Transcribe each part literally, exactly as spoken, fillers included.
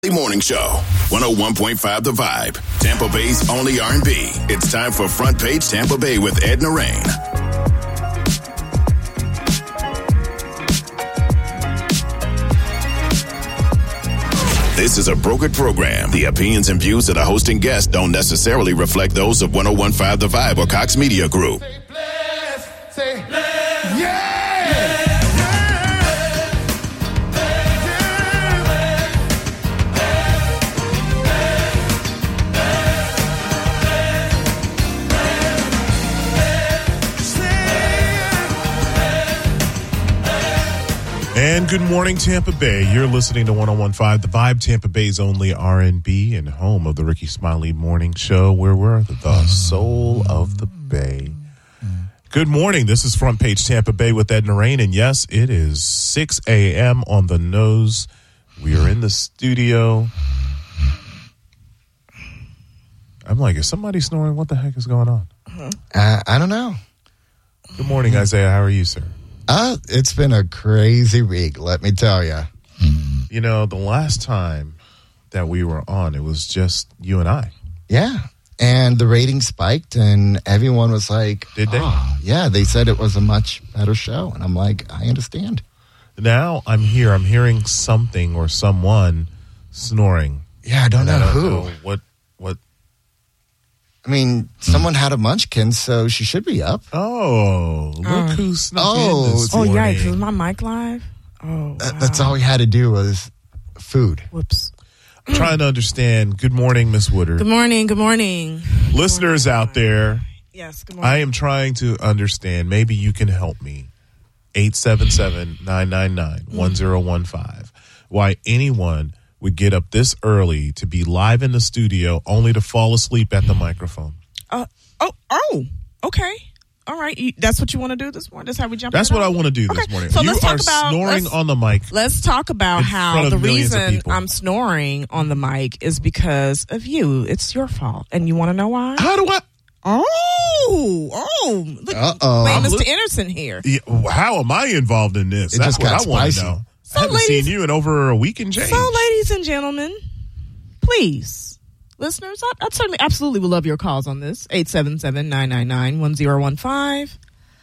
Morning Show, one oh one point five The Vibe, Tampa Bay's only R and B. It's time for Front Page Tampa Bay with Ed Narain. This is a brokered program. The opinions and views of the host and guests don't necessarily reflect those of one oh one point five The Vibe or Cox Media Group. Say bless, say bless, yeah! And good morning, Tampa Bay. You're listening to one oh one point five The Vibe, Tampa Bay's only R and B and home of the Ricky Smiley Morning Show, where we're the soul of the Bay. Good morning. This is Front Page Tampa Bay with Ed Narain, and yes, it is six a.m. on the nose. We are in the studio. I'm like, is somebody snoring? What the heck is going on? Uh, I don't know. Good morning, Isaiah. How are you, sir? Uh, it's been a crazy week, let me tell you. You know, the last time that we were on, it was just you and I. Yeah. And the ratings spiked, and everyone was like, Did they? Oh, yeah, they said it was a much better show. And I'm like, I understand. Now I'm here. I'm hearing something or someone snoring. Yeah, I don't And know I don't who. know what, what. I mean, someone had a munchkin, so she should be up. Oh, look Uh, who snuck oh, in this Oh, morning. yikes. Was my mic live? Oh, wow. That, that's all we had to do was food. Whoops. I'm trying to understand. Good morning, Miss Woodard. Good morning. Good morning. Listeners Good morning. out there, Yes, good morning. I am trying to understand. Maybe you can help me. eight seven seven, nine nine nine, one oh one five. Why anyone would get up this early to be live in the studio only to fall asleep at the microphone. Uh, oh, oh, okay. All right. You, that's what you want to do this morning? That's how we jump That's in what on? I want to do Okay. this morning. So you let's are talk about, snoring let's, on the mic. Let's talk about in how front of the millions of reason people. I'm snoring on the mic is because of you. It's your fault. And you want to know why? How do I? Oh, oh. Look, Uh-oh. wait, I'm Mister look- Anderson here. Yeah, how am I involved in this? It That's just what got I want to spicy. know. So, I haven't ladies- seen you in over a week and change. So, ladies and gentlemen, please, listeners, I, I certainly absolutely would love your calls on this. eight seven seven, nine nine nine, one oh one five.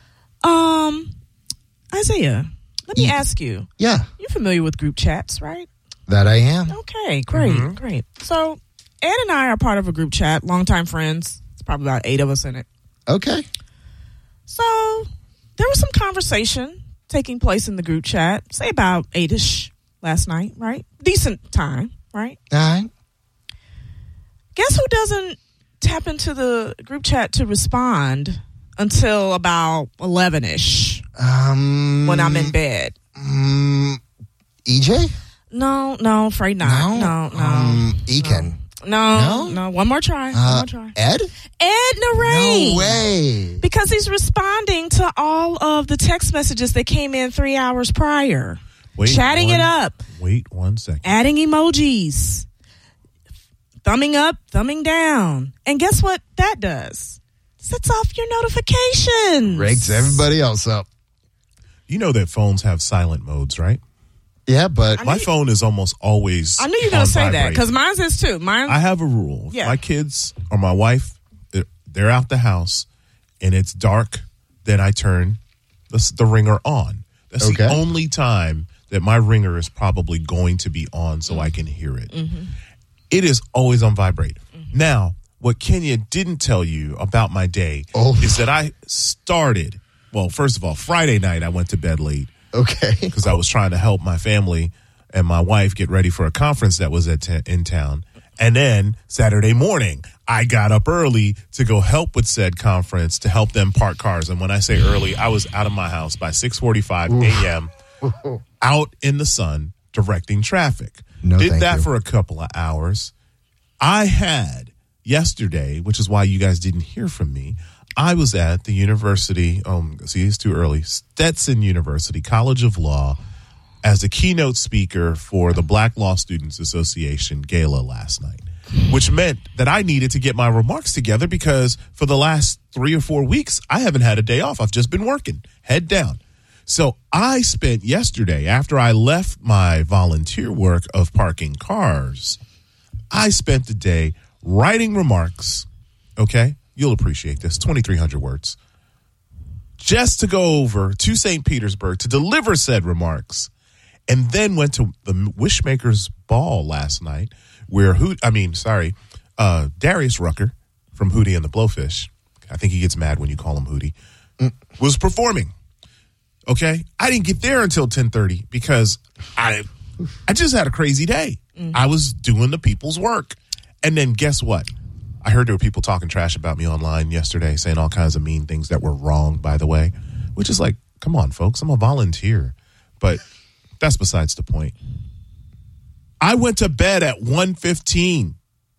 Um, Isaiah, let me Yeah. ask you. Yeah, You're familiar with group chats, right? that I am. Okay, great, Mhm. great. So, Ed and I are part of a group chat, longtime friends. It's probably about eight of us in it. Okay. So, there was some conversation taking place in the group chat, say about eight-ish last night, right? Decent time, right? All right. Guess who doesn't tap into the group chat to respond until about eleven-ish Um, when I'm in bed? Um, E J? No, no, afraid not. No, no. Um, Ekin. no, no? no. One more try. One Uh, more try. Ed? Ed Narain. No way. Because he's responding to all of the text messages that came in three hours prior. Wait Chatting one- it up. Wait one second. Adding emojis. Thumbing up, thumbing down. And guess what that does? Sets off your notifications. Rakes everybody else up. You know that phones have silent modes, right? Yeah, but I My knew- phone is almost always I knew you were going on to say that vibrate. because mine's is too. Mine. I have a rule. If Yeah. my kids or my wife, they're, they're out the house and it's dark, then I turn the, the ringer on. That's Okay. the only time that my ringer is probably going to be on so I can hear it. Mm-hmm. It is always on vibrate. Now, what Kenya didn't tell you about my day Oh. is that I started, well, first of all, Friday night I went to bed late okay. because I was trying to help my family and my wife get ready for a conference that was at t- in town. And then Saturday morning, I got up early to go help with said conference to help them park cars. And when I say early, I was out of my house by six forty-five a.m. out in the sun directing traffic. No, Did thank that you. for a couple of hours. I had yesterday, which is why you guys didn't hear from me, I was at the university, um, see, it's too early, Stetson University, College of Law, as the keynote speaker for the Black Law Students Association gala last night, which meant that I needed to get my remarks together because for the last three or four weeks, I haven't had a day off. I've just been working, head down. So I spent yesterday, after I left my volunteer work of parking cars, I spent the day writing remarks, okay? You'll appreciate this, twenty-three hundred words, just to go over to Saint Petersburg to deliver said remarks, and then went to the Wishmakers Ball last night, where, Ho- I mean, sorry, uh, Darius Rucker from Hootie and the Blowfish, I think he gets mad when you call him Hootie, mm. was performing. Okay, I didn't get there until ten thirty because I, I just had a crazy day. Mm-hmm. I was doing the people's work, and then guess what? I heard there were people talking trash about me online yesterday, saying all kinds of mean things that were wrong, by the way, which is like, come on, folks, I'm a volunteer, but that's besides the point. I went to bed at one fifteen.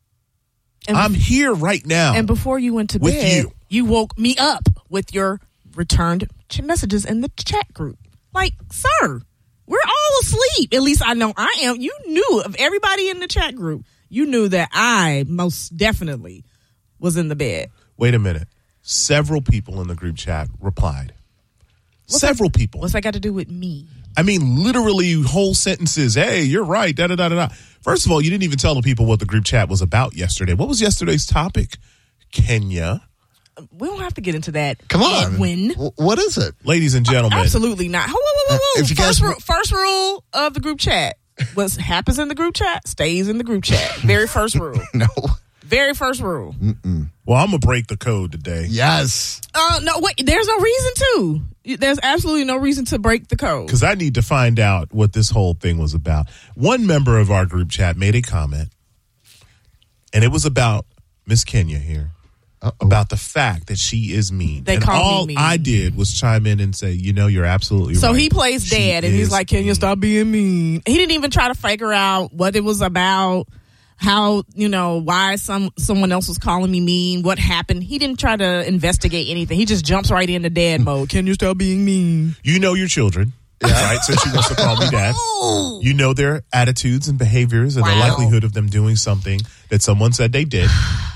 And I'm here right now. And before you went to with bed, you. you woke me up with your returned ch- messages in the chat group. Like, sir, we're all asleep. At least I know I am. You knew of everybody in the chat group. You knew that I most definitely was in the bed. Wait a minute. Several people in the group chat replied. What's Several that, people. What's that got to do with me? I mean, literally whole sentences. Hey, you're right. Da da da da da. First of all, you didn't even tell the people what the group chat was about yesterday. What was yesterday's topic? Kenya. We don't have to get into that. Come on. Edwin. W- what is it? Ladies and gentlemen. Uh, absolutely not. Whoa, whoa, whoa, whoa. Uh, if you first, guys... ru- first rule of the group chat. What happens in the group chat stays in the group chat. Very first rule. No. Very first rule. Mm-mm. Well, I'm going to break the code today. Yes. Uh, no, wait. There's no reason to. There's absolutely no reason to break the code. Because I need to find out what this whole thing was about. One member of our group chat made a comment, and it was about Miss Kenya here. Uh-oh. About the fact that she is mean. They and call all me mean. I did was chime in and say, you know, you're absolutely so right. So he plays she dad, and he's like, can you mean. stop being mean? He didn't even try to figure out what it was about, how, you know, why some someone else was calling me mean, what happened. He didn't try to investigate anything. He just jumps right into dad mode. Can you stop being mean? You know your children, right? Since she wants to call me dad. You know their attitudes and behaviors and wow. the likelihood of them doing something that someone said they did.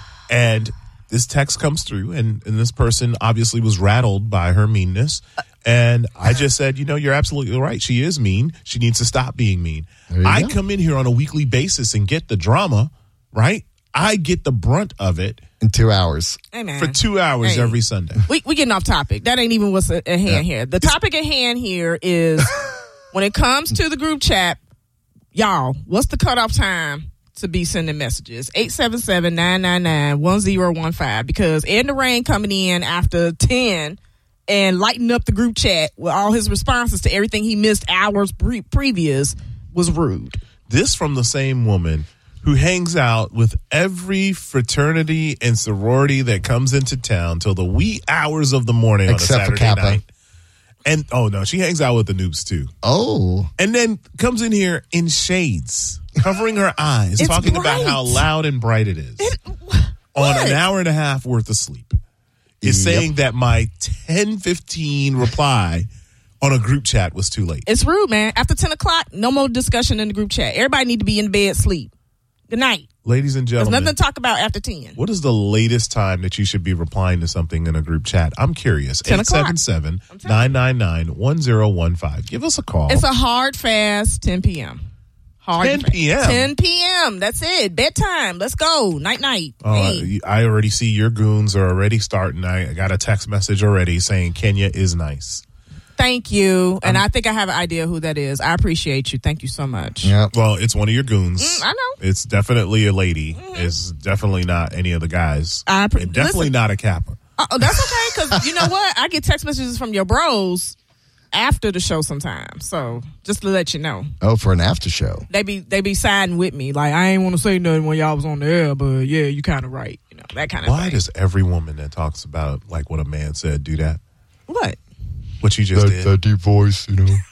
And this text comes through, and, and this person obviously was rattled by her meanness. And I just said, you know, you're absolutely right. She is mean. She needs to stop being mean. I go. come in here on a weekly basis and get the drama, right? I get the brunt of it. In two hours. Hey, man. For two hours hey. every Sunday. We we getting off topic. That ain't even what's at hand yeah. here. The topic at hand here is when it comes to the group chat, y'all, what's the cutoff time to be sending messages? eight seven seven, nine nine nine, one zero one five. Because Ed the Rain coming in after ten and lighting up the group chat with all his responses to everything he missed hours pre- previous was rude. This from the same woman who hangs out with every fraternity and sorority that comes into town till the wee hours of the morning Except on a Saturday for Kappa. night. And, oh, no, she hangs out with the noobs, too. Oh. And then comes in here in shades, covering her eyes, It's talking bright. about how loud and bright it is. It, on what? an hour and a half worth of sleep. Is Yep. saying that my ten fifteen reply on a group chat was too late. It's rude, man. After ten o'clock, no more discussion in the group chat. Everybody need to be in bed, sleep. Good night. Ladies and There's gentlemen. nothing to talk about after ten. What is the latest time that you should be replying to something in a group chat? I'm curious. ten eight seven seven, o'clock. nine nine nine, one zero one five. Give us a call. It's a hard, fast ten p.m. Hard ten p.m. ten p.m. That's it. Bedtime. Let's go. Night, night. Uh, Hey. I already see your goons are already starting. I got a text message already saying Kenya is nice. Thank you. And I think I have an idea who that is. I appreciate you. Thank you so much. Yeah. Well, it's one of your goons. Mm, I know. It's definitely a lady. Mm-hmm. It's definitely not any of the guys. I pre- and definitely listen, not a Kappa. Uh, oh, that's okay. Because you know what? I get text messages from your bros after the show sometimes. So just to let you know. Oh, for an after show. They be they be siding with me. Like, I ain't want to say nothing when y'all was on the air, but yeah, you kind of right. You know, that kind of Why thing. does every woman that talks about like what a man said do that? What? What you just that, did? that deep voice, you know.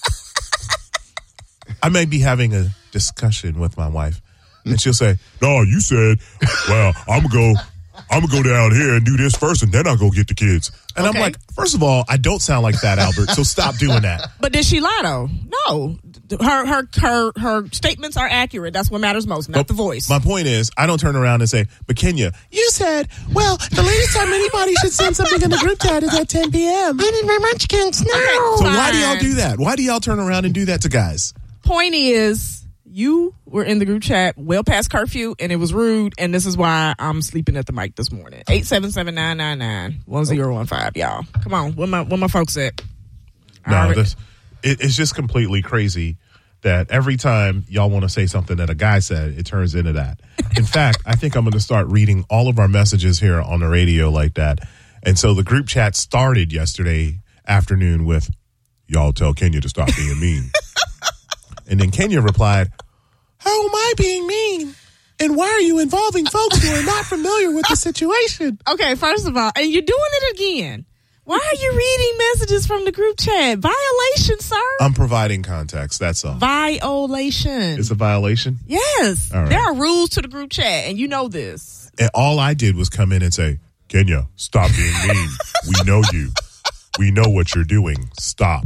I may be having a discussion with my wife, and she'll say, "No, you said, well, I'm gonna go, I'm going to go down here and do this first, and then I'll go get the kids. And Okay. I'm like, first of all, I don't sound like that, Albert, so stop doing that. But did she lie though? No. Her her her her statements are accurate. That's what matters most, not But the voice. My point is, I don't turn around and say, but Kenya, you said, well, the latest time anybody should send something in the group chat is at ten p.m. I need my munchkins now. Okay. So why do y'all Fine. do that? Why do y'all turn around and do that to guys? Point is, you were in the group chat well past curfew, and it was rude, and this is why I'm sleeping at the mic this morning. eight seven seven, nine nine nine, one zero one five, y'all. Come on, where my, where my folks at? I No, already- this, it, it's just completely crazy that every time y'all want to say something that a guy said, it turns into that. In fact, I think I'm going to start reading all of our messages here on the radio like that. And so the group chat started yesterday afternoon with, y'all tell Kenya to stop being mean. And then Kenya replied, how am I being mean? And why are you involving folks who are not familiar with the situation? Okay, first of all, and you're doing it again. Why are you reading messages from the group chat? Violation, sir. I'm providing context. That's all. Violation. It's a violation. Yes. All right. There are rules to the group chat, and you know this. And all I did was come in and say, Kenya, stop being mean. We know you. We know what you're doing. Stop.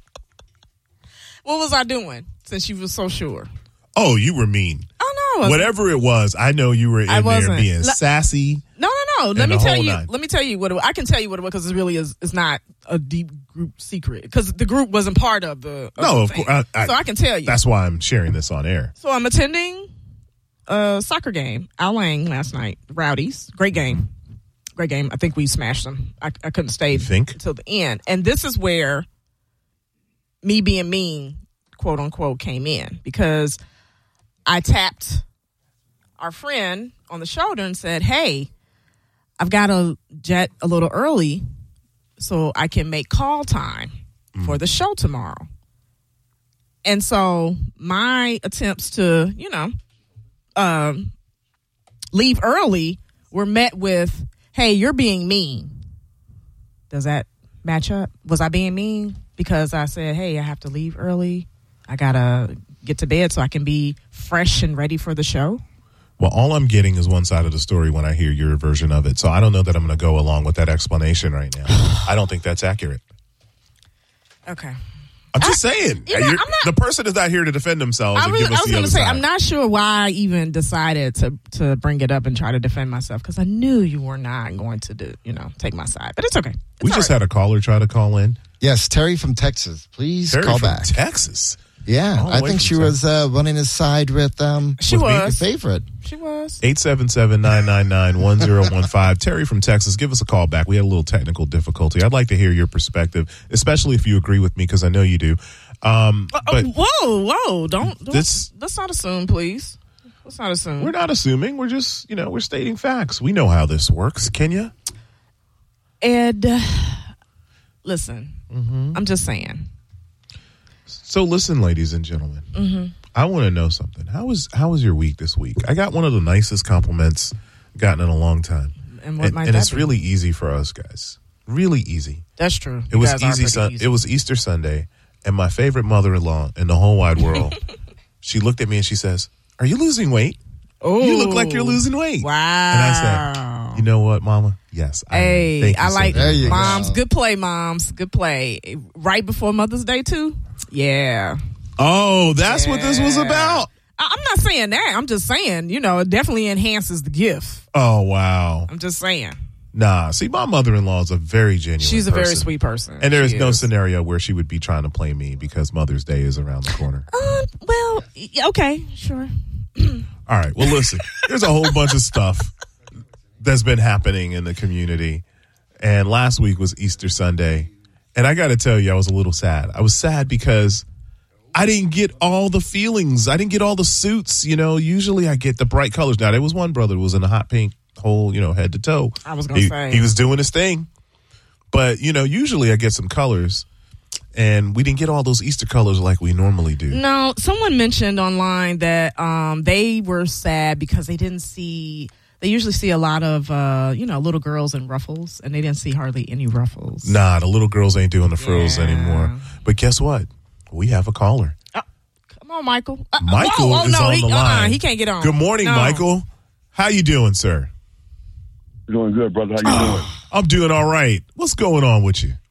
What was I doing since you were so sure? Oh, you were mean. Oh, no. I wasn't. Whatever it was, I know you were in I there wasn't. being Le- sassy. No, no, no. Let And me the tell whole you. nine. Let me tell you what it was. I can tell you what it was because it really is. It's not a deep group secret because the group wasn't part of the. Of No, the of thing. course. I- I- so I can tell you. That's why I'm sharing this on air. So I'm attending a soccer game, Al Lang last night. Rowdies, great game, great game. I think we smashed them. I, I couldn't stay think? until the end, and this is where me being mean, quote unquote, came in because I tapped our friend on the shoulder and said, "Hey, I've got to jet a little early so I can make call time for the show tomorrow." And so my attempts to, you know, um, leave early were met with, "Hey, you're being mean." Does that match up? Was I being mean because I said, "Hey, I have to leave early. I got to get to bed so I can be fresh and ready for the show"? Well, all I'm getting is one side of the story when I hear your version of it. So I don't know that I'm going to go along with that explanation right now. I don't think that's accurate. Okay. I'm just saying. you know, You're- I'm not- the person is not here to defend themselves I, and really, give I us was the going other to say, side. I'm not sure why I even decided to to bring it up and try to defend myself because I knew you were not going to, do, you know, take my side. But it's okay. It's we all just right. had a caller try to call in. Yes, Terry from Texas. Please Terry call from back. Texas. Yeah, All the I way think from she was uh, running his side with um She with me, was. your favorite. She was. eight seven seven, nine nine nine, one zero one five. Terry from Texas, give us a call back. We had a little technical difficulty. I'd like to hear your perspective, especially if you agree with me, because I know you do. Um, Uh, but whoa, whoa! Don't, don't This- let's not assume, please. Let's not assume. we're not assuming. We're just, you know, we're stating facts. We know how this works. Kenya? Ed, uh, listen, Mm-hmm. I'm just saying. So listen, ladies and gentlemen, Mm-hmm. I want to know something. How was how was your week this week? I got one of the nicest compliments I've gotten in a long time. And what and, might and that it's be? really easy for us guys. Really easy. That's true. It You was guys are easy, pretty sun- easy. It was Easter Sunday, and my favorite mother-in-law in the whole wide world, she looked at me and she says, "Are you losing weight? You look like you're losing weight." Wow. And I said, "You know what, Mama? Yes, I am. Hey, Thank you I so like very There you much." moms. go. Good play, moms. Good play. Right before Mother's Day, too? Yeah. Oh, that's what this was Yeah. about. I- I'm not saying that. I'm just saying, you know, it definitely enhances the gift. Oh, wow. I'm just saying. Nah, see, my mother-in-law is a very genuine She's a very person. sweet person. And there is She no scenario where she would be trying to play me because Mother's Day is around the corner. Uh, well, y- okay, sure. All right. Well, listen, there's a whole bunch of stuff that's been happening in the community. And last week was Easter Sunday. And I got to tell you, I was a little sad. I was sad because I didn't get all the feelings. I didn't get all the suits. You know, usually I get the bright colors. Now, there was one brother who was in a hot pink, whole, you know, head to toe. I was gonna He- say. He was doing his thing. But, you know, usually I get some colors. And we didn't get all those Easter colors like we normally do. No, someone mentioned online that um, they were sad because they didn't see. They usually see a lot of, uh, you know, little girls in ruffles, and they didn't see hardly any ruffles. Nah, the little girls ain't doing the frills Yeah. anymore. But guess what? We have a caller. Come on, Michael. Uh, Michael whoa, whoa, is no, on he, the uh-uh, line. he can't get on. Good morning, No. Michael. How you doing, sir? Doing good, brother. How you Oh, doing? I'm doing all right. What's going on with you?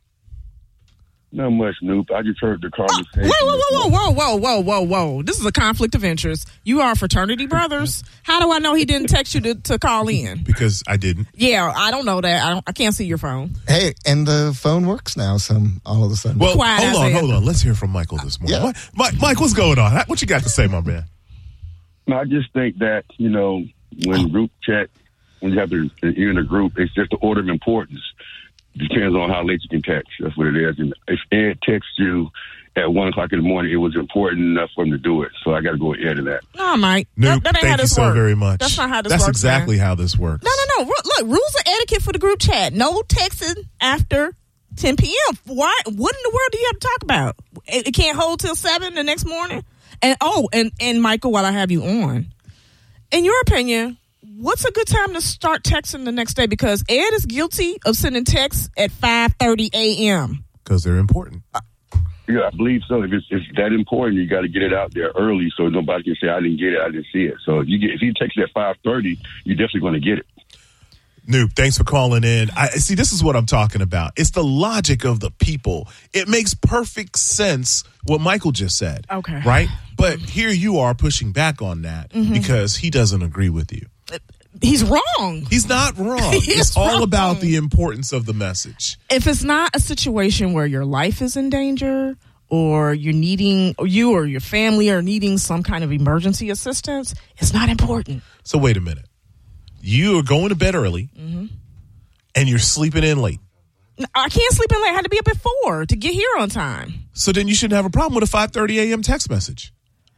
Not much, Noop. I just heard the conversation. Whoa, whoa, whoa, whoa, whoa, whoa, whoa, whoa. This is a conflict of interest. You are fraternity brothers. How do I know he didn't text you to, to call in? Because I didn't. Yeah, I don't know that. I don't. I can't see your phone. Hey, and the phone works now, so all of a sudden. Well, Quiet, hold on, Isaiah. hold on. Let's hear from Michael this morning. Yeah. What, Mike, Mike, what's going on? What you got to say, my man? No, I just think that, you know, when group chat, when you have to, you're in a group, it's just the order of importance. Depends on how late you can text. That's what it is. And if Ed texts you at one o'clock in the morning, it was important enough for him to do it. So I got to go with Ed in that. No, Mike. Nope. That, that ain't how Thank you this so works. very much. That's not how this That's works. exactly man. how this works. No, no, no. Ru- Look, rules of etiquette for the group chat. No texting after ten p.m. Why? What in the world do you have to talk about? It, it can't hold till seven the next morning. And oh, and and Michael, while I have you on, in your opinion, what's a good time to start texting the next day? Because Ed is guilty of sending texts at five thirty a.m. Because they're important. Yeah, I believe so. If it's, if it's that important, you got to get it out there early so nobody can say, I didn't get it, I didn't see it. So if you get, if you text it at five thirty, you're definitely going to get it. Noob, thanks for calling in. I see. This is what I'm talking about. It's the logic of the people. It makes perfect sense what Michael just said. Okay. Right? But here you are pushing back on that Mm-hmm. because he doesn't agree with you. He's wrong. He's not wrong. He is It's all wrong. about the importance of the message. If it's not a situation where your life is in danger or you're needing, or you or your family are needing some kind of emergency assistance, it's not important. So wait a minute. You are going to bed early Mm-hmm. and you're sleeping in late. I can't sleep in late. I had to be up at four to get here on time. So then you shouldn't have a problem with a five thirty a.m. text message.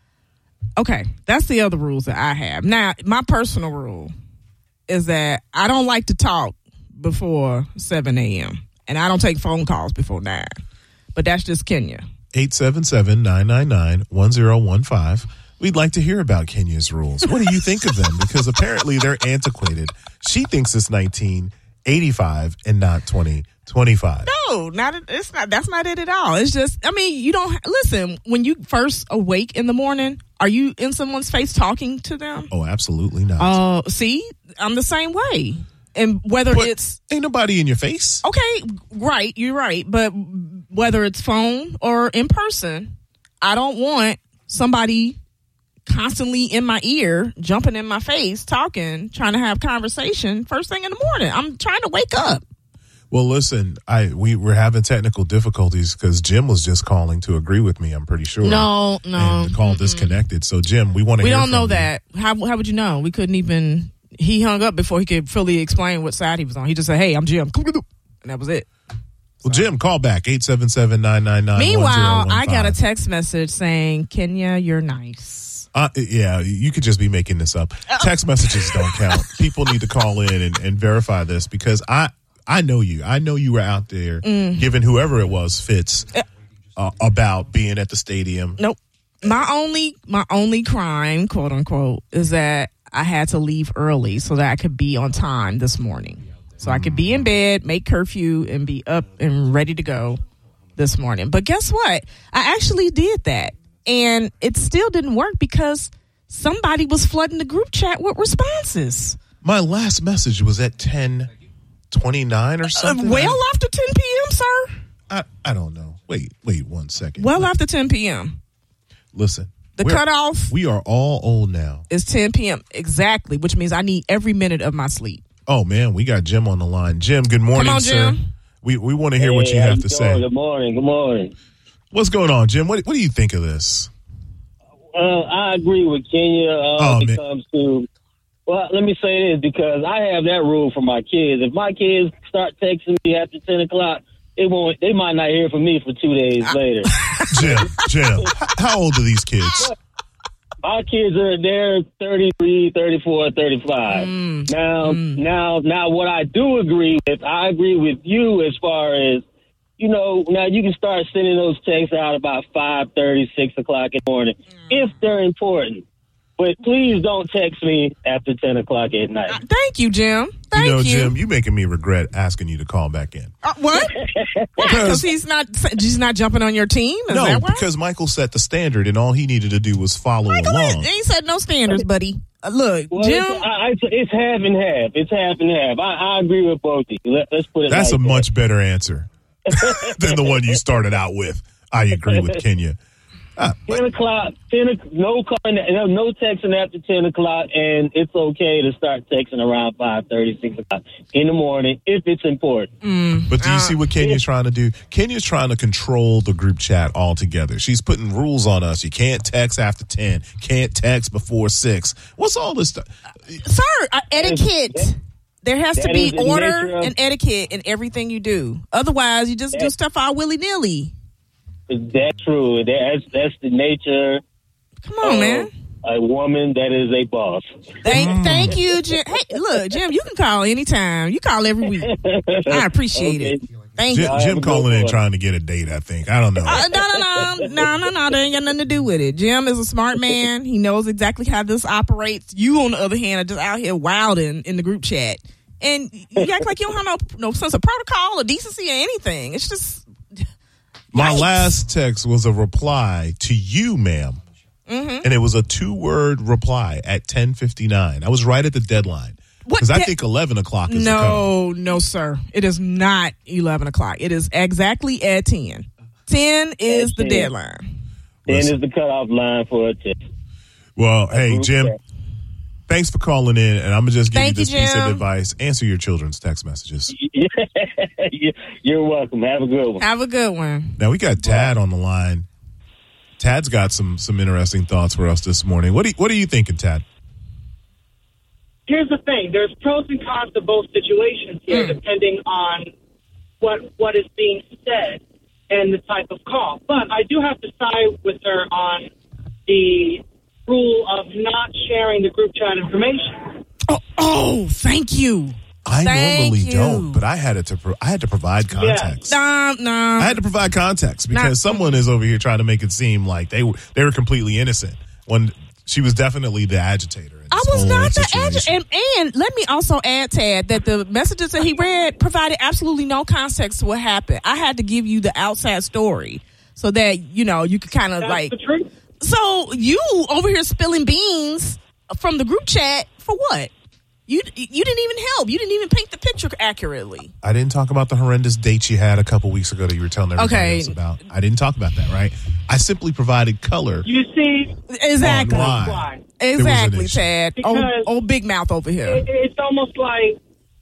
Okay, that's the other rules that I have. Now, my personal rule is that I don't like to talk before seven a.m. and I don't take phone calls before nine. But that's just Kenya. eight seven seven, nine nine nine, one zero one five. We'd like to hear about Kenya's rules. What do you think of them? Because apparently they're antiquated. She thinks it's nineteen eighty-five and not twenty twenty-five. No, not it's not. That's not it at all. It's just, I mean, you don't listen when you first awake in the morning. Are you in someone's face talking to them? Oh, absolutely not. Oh, uh, see, I'm the same way. And whether But it's ain't nobody in your face. okay, right, you're right. But whether it's phone or in person, I don't want somebody constantly in my ear, jumping in my face, talking, trying to have conversation first thing in the morning. I'm trying to wake up. Well, listen, I we were having technical difficulties because Jim was just calling to agree with me. I'm pretty sure. No, no, and the call disconnected. So, Jim, we want to. we hear don't know from you. that. How how would you know? We couldn't even. He hung up before he could fully explain what side he was on. He just said, "Hey, I'm Jim," and that was it. Well, Jim, call back eight seven seven, nine nine nine, one zero one five. Meanwhile, I got a text message saying, "Kenya, you're nice." Uh, yeah, you could just be making this up. Text messages don't count. People need to call in and, and verify this because I I know you. I know you were out there Mm. giving whoever it was fits uh, about being at the stadium. Nope. My only my only crime, quote unquote, is that I had to leave early so that I could be on time this morning. So I could be in bed, make curfew, and be up and ready to go this morning. But guess what? I actually did that. And it still didn't work because somebody was flooding the group chat with responses. My last message was at ten twenty-nine or Uh, something. well after ten p.m., sir. I, I don't know. Wait, wait one second. Well after ten p.m. Listen. The we're- cutoff We are all old now. is ten p.m. exactly, which means I need every minute of my sleep. Oh, man, we got Jim on the line. Jim, good morning, Come on, sir. Jim. We we want to hear what Hey, you how have you to doing? say. Good morning. Good morning. What's going on, Jim? What what do you think of this? Uh, I agree with Kenya uh, Oh, when it man. comes to. Well, let me say this because I have that rule for my kids. If my kids start texting me after ten o'clock, they won't. They might not hear from me for two days later. Jim, Jim, h- how old are these kids? My kids are they're thirty-three, thirty-four, thirty-five. Mm. Now, now, now, what I do agree with, I agree with you as far as, you know, now you can start sending those texts out about five thirty, six o'clock in the morning if they're important. But please don't text me after ten o'clock at night. Uh, Thank you, Jim. Thank you know, you. Jim, you making me regret asking you to call back in. Uh, what? Because he's not he's not jumping on your team? Is No, that why? because Michael set the standard and all he needed to do was follow Michael along. ain't, ain't set no standards, buddy. Uh, look, Well, Jim. it's, I, it's, it's half and half. It's half and half. I, I agree with both of you. Let, let's put it That's like a that. much better answer than the one you started out with. I agree with Kenya. Uh, ten o'clock, ten, no calling, no, no texting after ten o'clock, and it's okay to start texting around five thirty, six o'clock in the morning if it's important. Mm, But do you uh, see what Kenya's trying to do? Kenya's trying to control the group chat altogether. She's putting rules on us. You can't text after ten. Can't text before six. What's all this stuff? Sir, uh, etiquette. That- There has to that be is the order nature of- and etiquette in everything you do. Otherwise, you just do That- stuff all willy nilly. That's true. That's that's the nature Come on, of man. a woman that is a boss. Thank, thank you, Jim. Hey, look, Jim, you can call anytime. You call every week. I appreciate Okay. it. Thank Jim, you. Jim calling in trying to get a date, I think. I don't know. Uh, no, no, no, no, no, no. That ain't got nothing to do with it. Jim is a smart man. He knows exactly how this operates. You, on the other hand, are just out here wilding in the group chat, and you act like you don't have no no sense of protocol or decency or anything. It's just My Yikes. last text was a reply to you, ma'am. Mm-hmm. And it was a two-word reply at ten fifty-nine. I was right at the deadline. What Because I de- think eleven o'clock is the cutoff. no, no, sir. It is not eleven o'clock. It is exactly at ten. Ten is At the ten. deadline. Then Listen. is the cutoff line for a text. Well, hey, group Jim, chat. thanks for calling in. And I'm going to just give Thank you you, this piece of Jim. advice. Answer your children's text messages. You're welcome. Have a good one. Have a good one. Now, we got Tad on the line. Tad's got some some interesting thoughts for us this morning. What, do you, what are you thinking, Tad? Here's the thing. There's pros and cons to both situations here, Mm. depending on what what is being said and the type of call. But I do have to side with her on the rule of not sharing the group chat information. Oh, oh thank you. I Thank normally you. don't, but I had it to pro- I had to provide context. No, no. I had to provide context because Nah. someone is over here trying to make it seem like they were they were completely innocent when she was definitely the agitator. in I this was whole not the situation. agent. And, and let me also add, Tad, that the messages that he read provided absolutely no context to what happened. I had to give you the outside story so that, you know, you could kind of That's like. the truth. So you over here spilling beans from the group chat for what? You you didn't even help. You didn't even paint the picture accurately. I didn't talk about the horrendous date you had a couple weeks ago that you were telling everybody Okay. else about. I didn't talk about that, right? I simply provided color. You see, Exactly. On why why? there was an Exactly, issue. Tad. Old, Because- old big mouth over here. it, it's almost like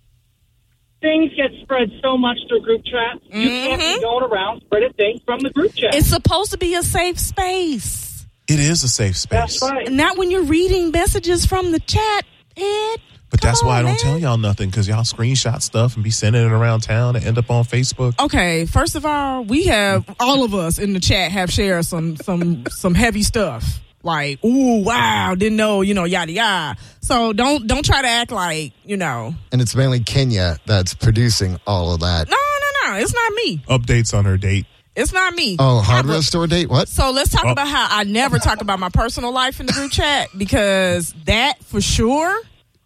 things get spread so much through group chats. You can't Mhm. be going around spreading things from the group chat. It's supposed to be a safe space. It is a safe space. That's right. Not when you're reading messages from the chat, Ed. But Come that's why on, I don't man. tell y'all nothing because y'all screenshot stuff and be sending it around town and end up on Facebook. Okay, first of all, we have all of us in the chat have shared some some some heavy stuff. Like, ooh, wow, didn't know, you know, yada yada. So don't don't try to act like, you know. And it's mainly Kenya that's producing all of that. No, no, no, it's not me. Updates on her date. It's not me. Oh, How hardware about- store date? What? So let's talk Oh. about how I never talk about my personal life in the group chat because that for sure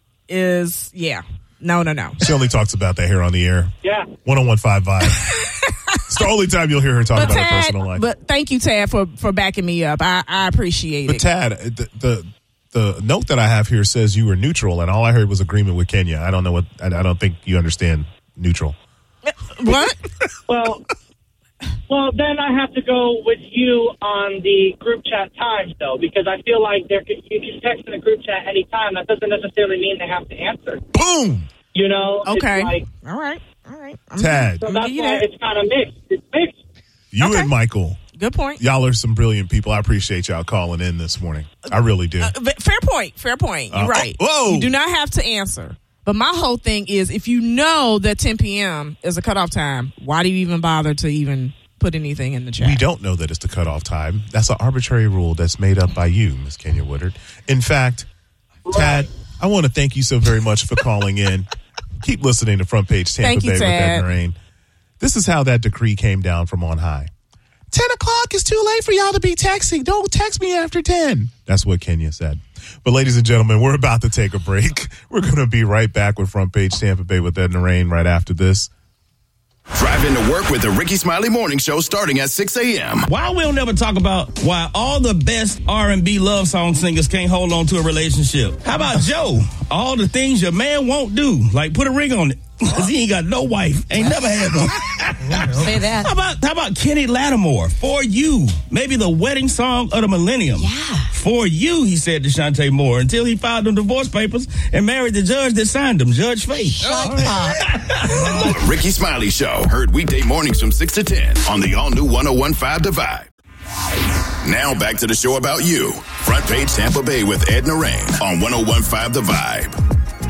is yeah. No, no, no. She only talks about that here on the air. yeah. one oh one point five Vibe. It's the only time you'll hear her talk But about her Tad, personal life. but thank you, Tad, for for backing me up. I, I appreciate But it. Tad, the, the the note that I have here says you were neutral, and all I heard was agreement with Kenya. I don't know what. I, I don't think you understand neutral. What? Well, well, then I have to go with you on the group chat times, though, because I feel like there could, you can text in a group chat anytime. That doesn't necessarily mean they have to answer. Boom, You know? Okay. It's like, All right. All right. I'm- Tad. so I'm that's gonna give you why that. it's kind of mixed. It's mixed. You Okay. and Michael, Good point. y'all are some brilliant people. I appreciate y'all calling in this morning. I really do. Uh, but fair point. Fair point. You're Uh, right. oh, whoa. You do not have to answer. But my whole thing is, if you know that ten p.m. is a cutoff time, why do you even bother to even put anything in the chat? We don't know that it's the cutoff time. That's an arbitrary rule that's made up by you, Miss Kenya Woodard. In fact, Tad, I want to thank you so very much for calling in. Keep listening to Front Page Tampa Thank you, Bay with Ed Tad. and Lorraine. This is how that decree came down from on high. ten o'clock is too late for y'all to be texting. Don't text me after ten. That's what Kenya said. But ladies and gentlemen, we're about to take a break. We're going to be right back with Front Page Tampa Bay with Ed and Lorraine right after this. Drive into work with the Ricky Smiley Morning Show starting at six a.m. Why we'll never talk about why all the best R and B love song singers can't hold on to a relationship. How about Joe? All the things your man won't do, like put a ring on it. Because he ain't got no wife. Ain't never had one. Say that. How about, how about Kenny Lattimore? For You. Maybe the wedding song of the millennium. Yeah. For You, he said to Shantae Moore, until he filed them divorce papers and married the judge that signed them, Judge Faith. Shut up. Ricky Smiley Show. Heard weekday mornings from six to ten on the all-new one oh one point five The Vibe. Now back to the show about you. Front Page Tampa Bay with Ed and Rain on one oh one point five The Vibe.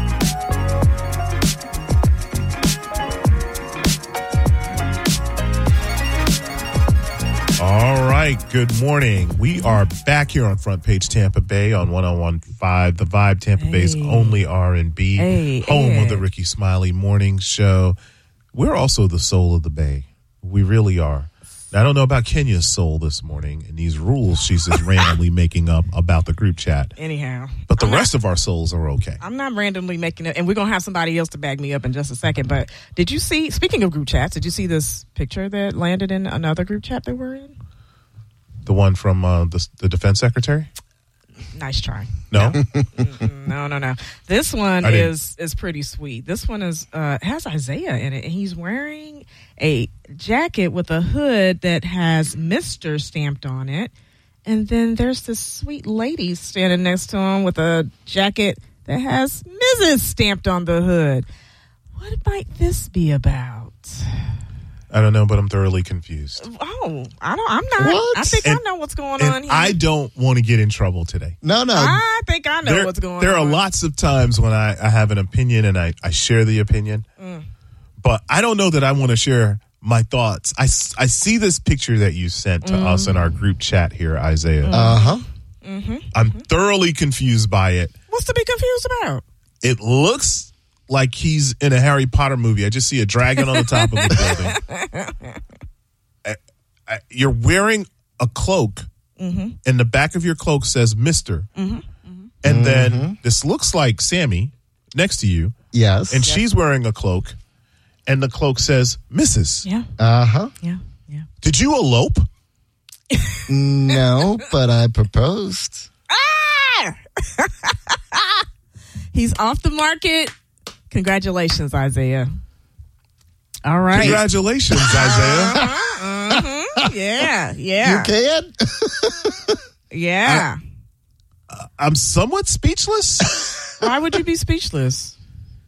All right, good morning. We are back here on Front Page Tampa Bay on one oh one point five The Vibe, Tampa hey. Bay's only R and B, hey, home hey. of the Ricky Smiley Morning Show. We're also the soul of the Bay. We really are. Now, I don't know about Kenya's soul this morning and these rules she's just randomly making up about the group chat. Anyhow. But the I'm rest not, of our souls are okay. I'm not randomly making it, and we're going to have somebody else to back me up in just a second. But did you see, speaking of group chats, did you see this picture that landed in another group chat that we're in? The one from uh, the, the defense secretary? Nice try. No? no, no, no. This one is is pretty sweet. This one is uh, has Isaiah in it, and he's wearing a jacket with a hood that has Mister stamped on it. And then there's this sweet lady standing next to him with a jacket that has Missus stamped on the hood. What might this be about? I don't know, but I'm thoroughly confused. Oh, I don't. I'm not. What? I think And- I know what's going And on here. I don't want to get in trouble today. No, no. I think I know there, what's going there on. are lots of times when I, I have an opinion and I, I share the opinion, Mm. but I don't know that I want to share my thoughts. I, s- I see this picture that you sent to Mm. us in our group chat here, Isaiah. Uh huh. Mm-hmm. I'm thoroughly confused by it. What's to be confused about? It looks like he's in a Harry Potter movie. I just see a dragon on the top of the building. I, I, you're wearing a cloak, Mm-hmm. and the back of your cloak says Mister Mm-hmm. And then this looks like Sammy next to you, Yes. and she's wearing a cloak, and the cloak says Missus Yeah, Uh huh. yeah, yeah. Did you elope? No, but I proposed. Ah! He's off the market. Congratulations, Isaiah. All right. Congratulations, Isaiah. Mhm. Yeah, yeah, You can? yeah. I'm somewhat speechless Why would you be speechless?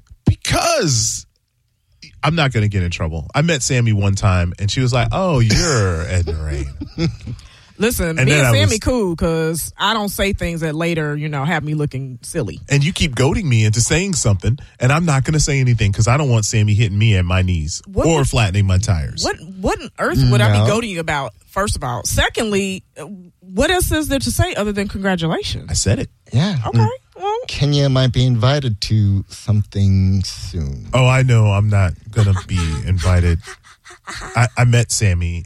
because I'm not going to get in trouble. I met Sammy one time, and she was like, "Oh, you're Edna Rain." Listen, And me then and I Sammy was- cool because I don't say things that later, you know, have me looking silly. And you keep goading me into saying something, and I'm not going to say anything because I don't want Sammy hitting me at my knees What or would- flattening my tires. What what on earth would I No. be goading you about, first of all? Secondly, what else is there to say other than I congratulations? said it. Yeah. Okay, well, Kenya might be invited to something soon. Oh, I know I'm not going to be invited. I, I met Sammy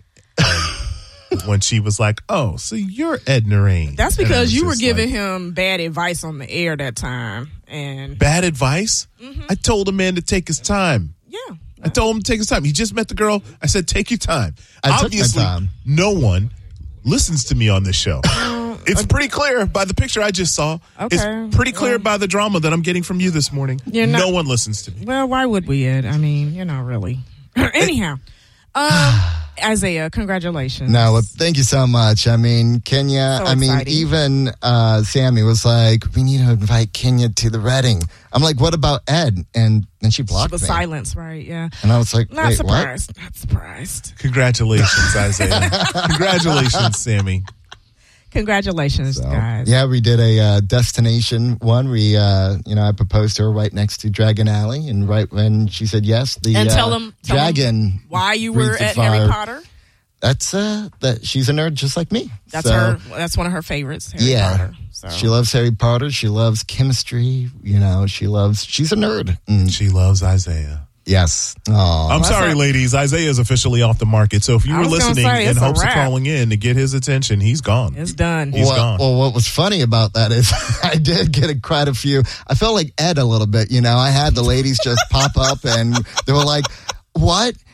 and when she was like, "Oh, so you're Edna Rain." that's And I because was you were just giving like, him bad advice on the air that time. And bad advice. Mm-hmm. I told a man to take his time. yeah, I told him to take his time. He just met the girl. I said, take your time. I took my Obviously, time. no one listens to me on this show. It's pretty clear by the picture I just saw. Okay. It's pretty clear by the drama that I'm getting from you this morning. You're not- no one listens to me. well, why would we, Ed? I mean, you know, really. Anyhow, um, Isaiah, congratulations. No, well, thank you so much. I mean, Kenya, So I mean, exciting. even uh, Sammy was like, we need to invite Kenya to the wedding. I'm like, what about Ed? And then she She blocked was me. silence, right? Yeah. And I was like, Not wait, surprised. Not surprised. Congratulations, Isaiah. Congratulations, Sammy. Congratulations, So, guys. yeah, we did a uh, destination one. We, uh, you know, I proposed to her right next to Dragon Alley, and right when she said yes, the And uh, tell them tell dragon. them why you were breathed at fire. Harry Potter. That's uh, that she's a nerd just like me. That's So, her. That's one of her favorites. Harry Yeah. Potter. So. She loves Harry Potter. She loves chemistry. You know, she loves. She's a nerd. Mm, She loves Isaiah. yes. Aw. I'm that's sorry, a- ladies. Isaiah is officially off the market. So if you I were was gonna listening say, in it's a hopes of wrap. calling in to get his attention, he's gone. It's done. He's well, gone. well, what was funny about that is I did get a, quite a few. I felt like Ed a little bit. You know, I had the ladies just pop up and they were like, "What?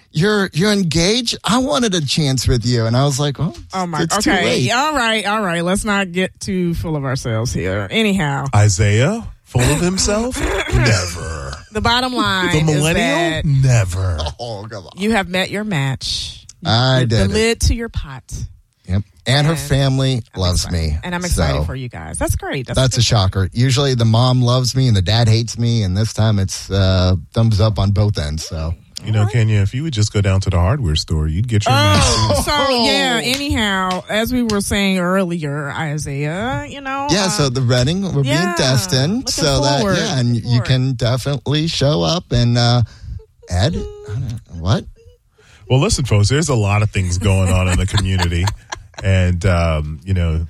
you're you're engaged. I wanted a chance with you, and I was like, oh, Oh my. it's too Okay. late. All right. All right. Let's not get too full of ourselves here. Anyhow, Isaiah, full of himself? Never. the bottom line The is millennial? that Never. Oh, come on. you have met your match. I the, did the it. lid to your pot. Yep. And her And family I'm loves excited. me. And I'm excited So, for you guys. That's great. That's, That's a good. shocker. Usually the mom loves me and the dad hates me, and this time it's uh, thumbs up on both ends. So You know, Kenya, if you would just go down to the hardware store, you'd get your Oh, match. so yeah. Anyhow, as we were saying earlier, Isaiah, you know, yeah, uh, so the wedding we're yeah, being destined, looking so forward, that yeah, and looking you forward. can definitely show up and uh, Ed, I don't, what? Well, listen, folks, there's a lot of things going on in the community. And, um, you know,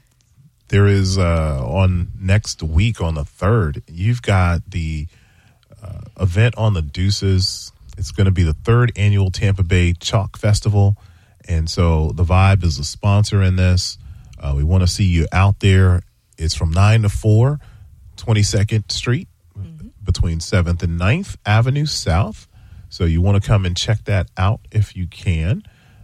there is uh, on next week on the third, you've got the uh, event on the Deuces. It's going to be the third annual Tampa Bay Chalk Festival. And so the Vibe is a sponsor in this. Uh, we want to see you out there. It's from nine to four, twenty-second Street, mm-hmm. between seventh and ninth Avenue South. So you want to come and check that out if you can.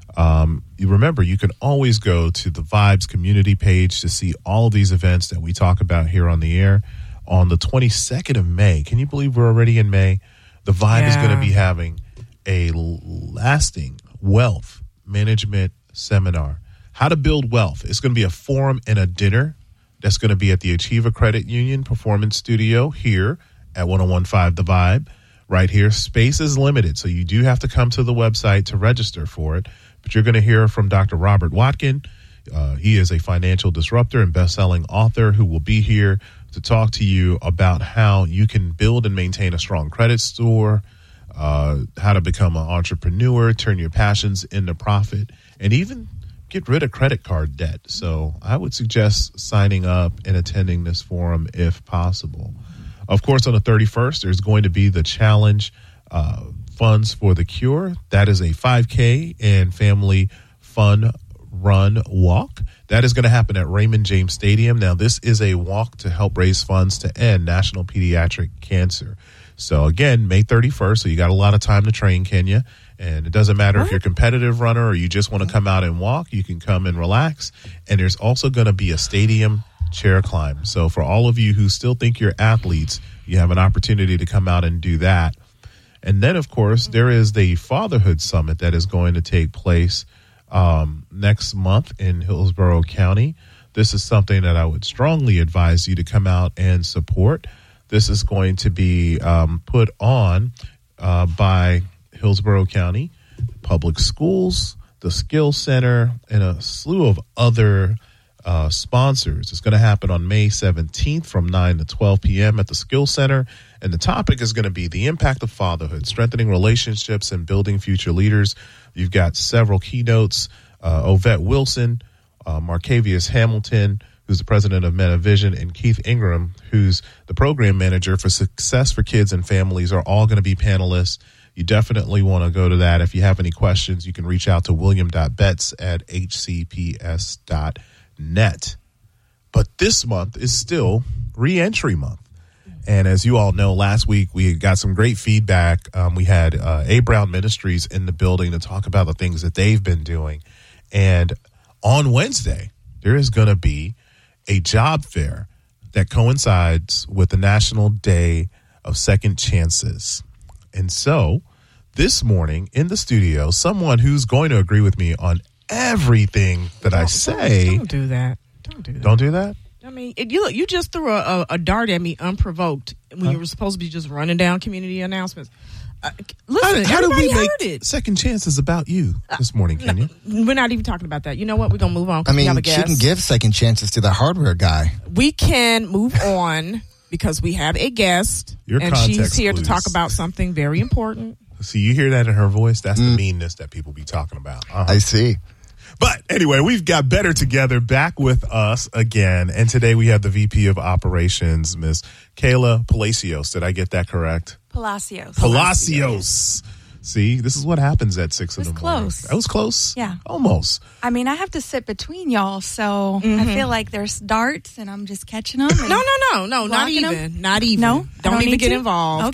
Um, you remember, you can always go to the Vibes community page to see all of these events that we talk about here on the air. On the twenty-second of May, can you believe we're already in May? The Vibe Yeah. is going to be having a lasting wealth management seminar. How to build wealth. It's going to be a forum and a dinner that's going to be at the Achiever Credit Union Performance Studio here at one oh one point five The Vibe. Right here, space is limited, so you do have to come to the website to register for it. But you're going to hear from Doctor Robert Watkin. Uh, he is a financial disruptor and best-selling author who will be here to talk to you about how you can build and maintain a strong credit score, uh, how to become an entrepreneur, turn your passions into profit, and even get rid of credit card debt. So I would suggest signing up and attending this forum if possible. Of course, on the thirty-first, there's going to be the Challenge uh, Funds for the Cure. That is a five K and family fun run walk. That is going to happen at Raymond James Stadium. Now, this is a walk to help raise funds to end national pediatric cancer. So, again, May thirty-first, so you got a lot of time to train, Kenya. And it doesn't matter if you're a competitive runner or you just want to come out and walk. You can come and relax. And there's also going to be a stadium chair climb. So for all of you who still think you're athletes, you have an opportunity to come out and do that. And then, of course, there is the Fatherhood Summit that is going to take place um, next month in Hillsborough County. This is something that I would strongly advise you to come out and support. This is going to be um, put on uh, by Hillsborough County Public Schools, the Skill Center, and a slew of other Uh, sponsors. It's going to happen on May seventeenth from nine to twelve p.m. at the Skill Center. And the topic is going to be the impact of fatherhood, strengthening relationships and building future leaders. You've got several keynotes. Uh, Ovette Wilson, uh, Marcavius Hamilton, who's the president of Metavision, and Keith Ingram, who's the program manager for Success for Kids and Families, are all going to be panelists. You definitely want to go to that. If you have any questions, you can reach out to william dot betts at h c p s dot net. But this month is still re-entry month. And as you all know, last week we got some great feedback. Um, we had uh, A. Brown Ministries in the building to talk about the things that they've been doing. And on Wednesday, there is going to be a job fair that coincides with the National Day of Second Chances. And so this morning in the studio, someone who's going to agree with me on everything that don't, I say. Don't, don't do that. Don't do that. Don't do that? I mean, it, you look, you just threw a, a, a dart at me unprovoked when huh? you were supposed to be just running down community announcements. Uh, listen, how, how did we heard make it. Second chances about you this morning, uh, Kenya? No, we're not even talking about that. You know what? We're going to move on. I mean, we have a she guest. can give second chances to the hardware guy. We can move on because we have a guest. Your and she's here clues. to talk about something very important. See, you hear that in her voice? That's mm. the meanness that people be talking about. Uh-huh. I see. But anyway, we've got Better Together back with us again. And today we have the V P of Operations, Miss Kayla Palacios. Did I get that correct? Palacios. Palacios. See, this is what happens at six in the morning. Close. That was close. Yeah. Almost. I mean, I have to sit between y'all, so mm-hmm. I feel like there's darts and I'm just catching them. No, no, no, no, not even. Them. Not even. No? Don't, don't even get to? involved. Okay.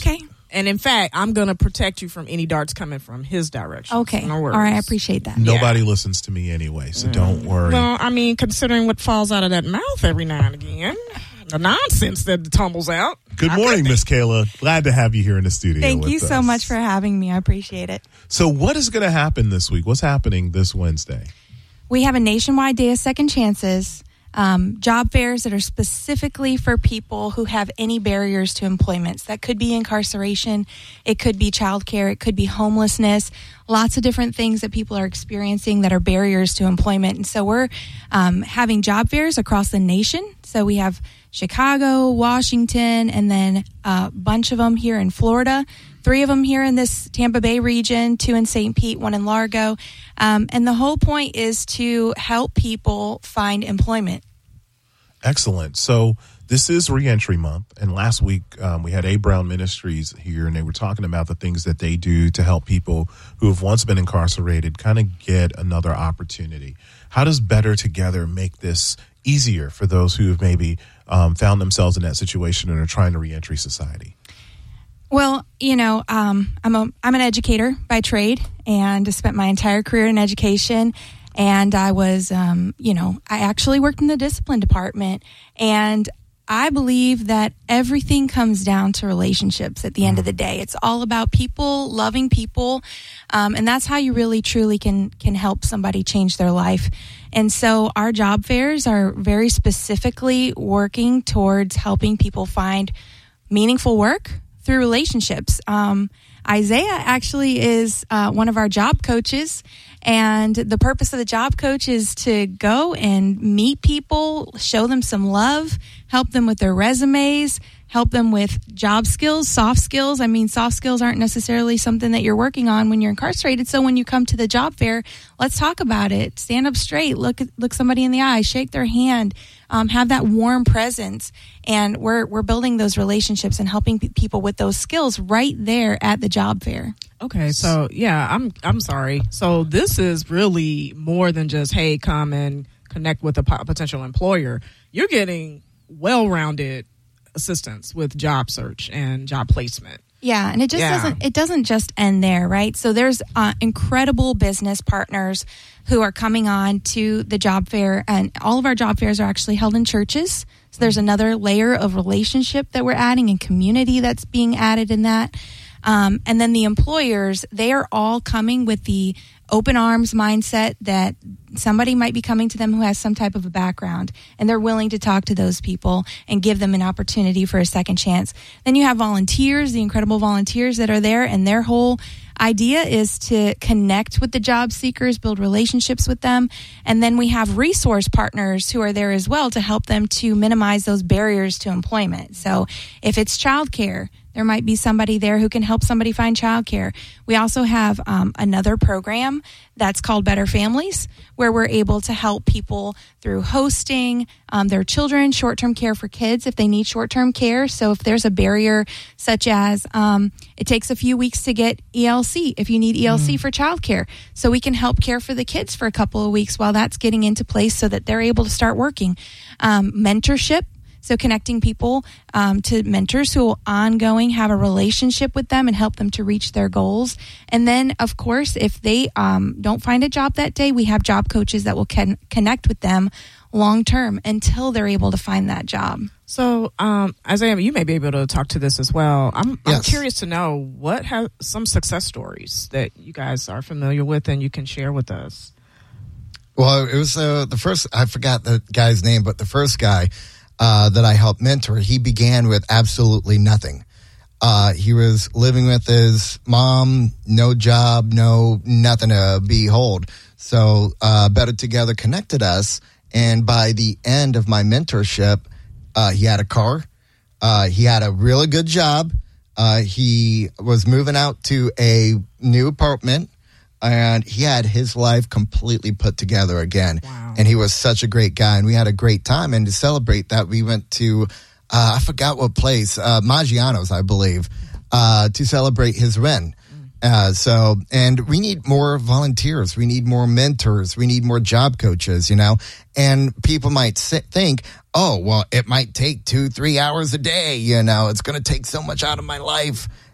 And in fact, I'm going to protect you from any darts coming from his direction. Okay. No All worries. right. I appreciate that. Nobody listens to me anyway, so don't worry. Well, I mean, considering what falls out of that mouth every now and again, the nonsense that tumbles out. Good morning, Miss Kayla. Glad to have you here in the studio. Thank with you so us. much for having me. I appreciate it. So, what is going to happen this week? What's happening this Wednesday? We have a nationwide day of second chances. Um, job fairs that are specifically for people who have any barriers to employment. So that could be incarceration, it could be childcare, it could be homelessness, lots of different things that people are experiencing that are barriers to employment. And so we're um, having job fairs across the nation. So we have Chicago, Washington, and then a bunch of them here in Florida. Three of them here in this Tampa Bay region, two in Saint Pete, one in Largo. Um, and the whole point is to help people find employment. Excellent. So this is Reentry Month, and last week um, we had A. Brown Ministries here, and they were talking about the things that they do to help people who have once been incarcerated kind of get another opportunity. How does Better Together make this easier for those who have maybe um, found themselves in that situation and are trying to reentry society? Well, you know, um, I'm a I'm an educator by trade, and I spent my entire career in education. And I was, um, you know, I actually worked in the discipline department, and I believe that everything comes down to relationships at the end of the day. It's all about people, loving people, um, and that's how you really, truly can can help somebody change their life. And so our job fairs are very specifically working towards helping people find meaningful work through relationships. Um, Isaiah actually is uh, one of our job coaches, and the purpose of the job coach is to go and meet people, show them some love, help them with their resumes, help them with job skills, soft skills. I mean, soft skills aren't necessarily something that you're working on when you're incarcerated. So when you come to the job fair, let's talk about it. Stand up straight, look look somebody in the eye, shake their hand, um, have that warm presence. And we're we're building those relationships and helping p- people with those skills right there at the job fair. Okay, so yeah, I'm I'm sorry. So this is really more than just, hey, come and connect with a po- potential employer. You're getting well-rounded assistance with job search and job placement. Yeah, and it just Yeah. doesn't it doesn't just end there, right? So there's uh, incredible business partners who are coming on to the job fair, and all of our job fairs are actually held in churches. So there's another layer of relationship that we're adding and community that's being added in that. Um, and then the employers, they are all coming with the open arms mindset that somebody might be coming to them who has some type of a background, and they're willing to talk to those people and give them an opportunity for a second chance. Then you have volunteers, the incredible volunteers that are there, and their whole idea is to connect with the job seekers, build relationships with them. And then we have resource partners who are there as well to help them to minimize those barriers to employment. So if it's childcare, there might be somebody there who can help somebody find childcare. We also have um, another program that's called Better Families, where we're able to help people through hosting um, their children, short-term care for kids if they need short-term care. So if there's a barrier such as um, it takes a few weeks to get E L C, if you need E L C mm. for childcare, so we can help care for the kids for a couple of weeks while that's getting into place so that they're able to start working. Um, mentorship. So connecting people um, to mentors who will ongoing have a relationship with them and help them to reach their goals. And then, of course, if they um, don't find a job that day, we have job coaches that will can- connect with them long term until they're able to find that job. So, um, Isaiah, you may be able to talk to this as well. I'm, Yes. I'm curious to know what have some success stories that you guys are familiar with and you can share with us. Well, it was uh, the first, I forgot the guy's name, but the first guy uh, that I helped mentor, he began with absolutely nothing. Uh, he was living with his mom, no job, no nothing to behold. So uh, Better Together connected us. And by the end of my mentorship, uh, he had a car. Uh, he had a really good job. Uh, he was moving out to a new apartment. And he had his life completely put together again. Wow. And he was such a great guy. And we had a great time. And to celebrate that, we went to, uh, I forgot what place, uh, Maggiano's, I believe, uh, to celebrate his win. Uh, so, and we need more volunteers. We need more mentors. We need more job coaches, you know, and people might sit, think, oh, well, it might take two, three hours a day. You know, it's going to take so much out of my life.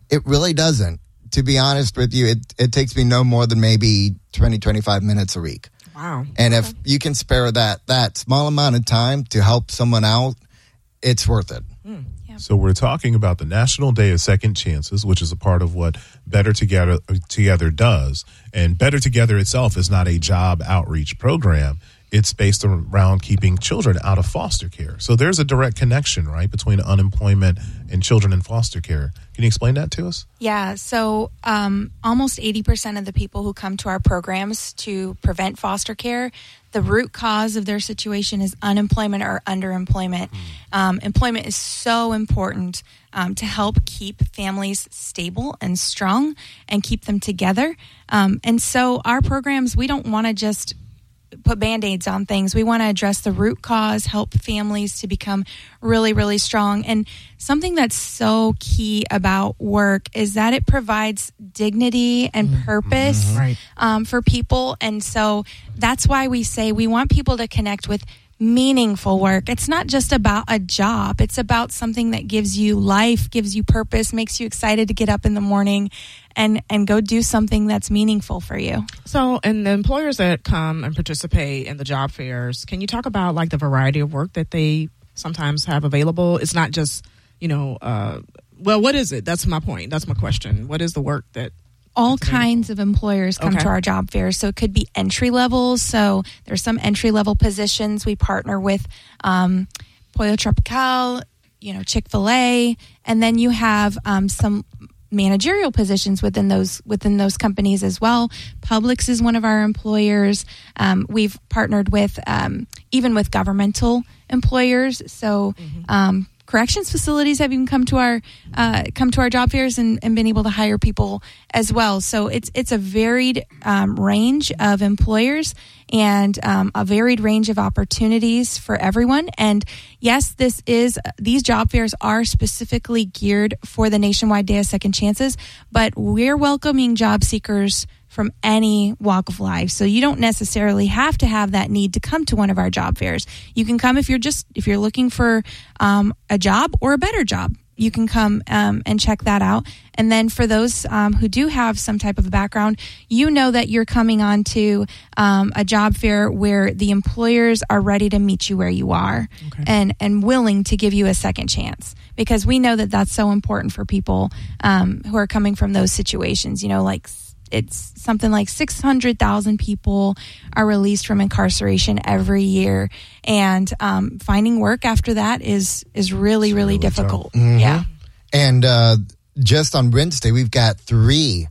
It really doesn't. To be honest with you, it, it takes me no more than maybe twenty, twenty-five minutes a week. Wow. And okay. if you can spare that, that small amount of time to help someone out, it's worth it. Mm. So we're talking about the National Day of Second Chances, which is a part of what Better Together Together does. And Better Together itself is not a job outreach program. It's based around keeping children out of foster care. So there's a direct connection, right, between unemployment and children in foster care. Can you explain that to us? Yeah, so um, almost eighty percent of the people who come to our programs to prevent foster care, the root cause of their situation is unemployment or underemployment. Mm. Um, employment is so important um, to help keep families stable and strong and keep them together. Um, and so our programs, we don't want to just put Band-Aids on things. We want to address the root cause, help families to become really, really strong. And something that's so key about work is that it provides dignity and purpose Mm-hmm. Right. um, for people. And so that's why we say we want people to connect with meaningful work. It's not just about a job. It's about something that gives you life, gives you purpose, makes you excited to get up in the morning and, and go do something that's meaningful for you. So, and the employers that come and participate in the job fairs, can you talk about like the variety of work that they sometimes have available? It's not just, you know, uh, well, what is it? That's my point. That's my question. What is the work that all kinds of employers come okay. to our job fairs. So it could be entry level. So there's some entry level positions. We partner with um, Pollo Tropical, you know, Chick-fil-A, and then you have um, some managerial positions within those within those companies as well. Publix is one of our employers. Um, we've partnered with um, even with governmental employers. So. Mm-hmm. Um, Corrections facilities have even come to our uh, come to our job fairs and, and been able to hire people as well. So it's it's a varied um, range of employers and um, a varied range of opportunities for everyone. And yes, this is these job fairs are specifically geared for the Nationwide Day of Second Chances, but we're welcoming job seekers from any walk of life. So you don't necessarily have to have that need to come to one of our job fairs. You can come if you're just if you're looking for um, a job or a better job. You can come um, and check that out. And then for those um, who do have some type of a background, you know that you're coming on to um, a job fair where the employers are ready to meet you where you are okay. and, and willing to give you a second chance. Because we know that that's so important for people um, who are coming from those situations. You know, like it's something like six hundred thousand people are released from incarceration every year. And um, finding work after that is, is really, really, really difficult. Mm-hmm. Yeah. And uh, just on Wednesday, we've got three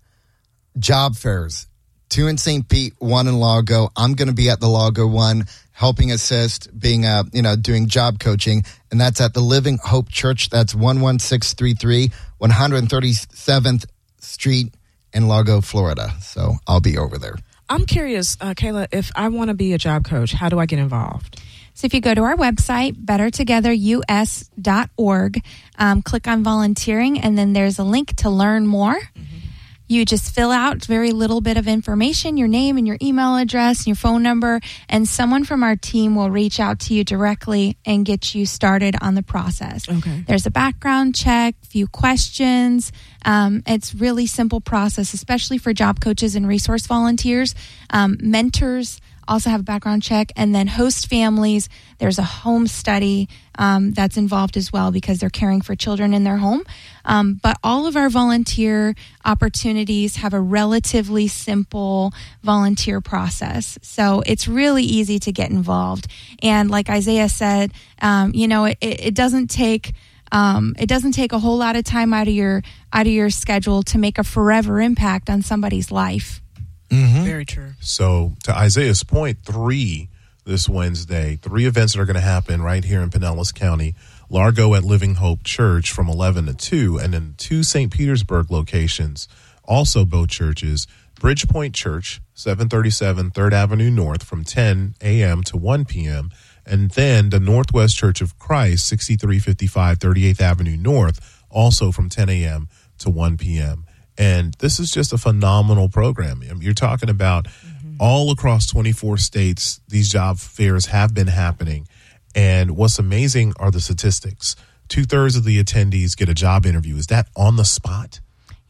job fairs, two in Saint Pete, one in Largo. I'm going to be at the Largo one, helping assist, being, uh, you know, doing job coaching. And that's at the Living Hope Church. That's one one six three three, one thirty-seventh Street in Largo, Florida. So I'll be over there. I'm curious, uh, Kayla, if I want to be a job coach, how do I get involved? So if you go to our website, better together U S dot org, um, click on volunteering, and then there's a link to learn more. Mm-hmm. You just fill out very little bit of information, your name and your email address and your phone number, and someone from our team will reach out to you directly and get you started on the process. Okay. There's a background check, few questions. Um, it's really simple process, especially for job coaches and resource volunteers. Um, mentors also have a background check, and then host families, there's a home study um, that's involved as well because they're caring for children in their home. Um, but all of our volunteer opportunities have a relatively simple volunteer process. So it's really easy to get involved. And like Isaiah said, um, you know, it, it doesn't take... Um, it doesn't take a whole lot of time out of your out of your schedule to make a forever impact on somebody's life. Mm-hmm. Very true. So to Isaiah's point, three this Wednesday, three events that are going to happen right here in Pinellas County. Largo at Living Hope Church from eleven to two, and then two Saint Petersburg locations, also both churches. Bridgepoint Church, seven thirty-seven third Avenue North from ten a.m. to one p.m., and then the Northwest Church of Christ, sixty-three fifty-five thirty-eighth Avenue North, also from ten a.m. to one p.m. And this is just a phenomenal program. I mean, you're talking about mm-hmm. all across twenty-four states, these job fairs have been happening. And what's amazing are the statistics. Two-thirds of the attendees get a job interview. Is that on the spot?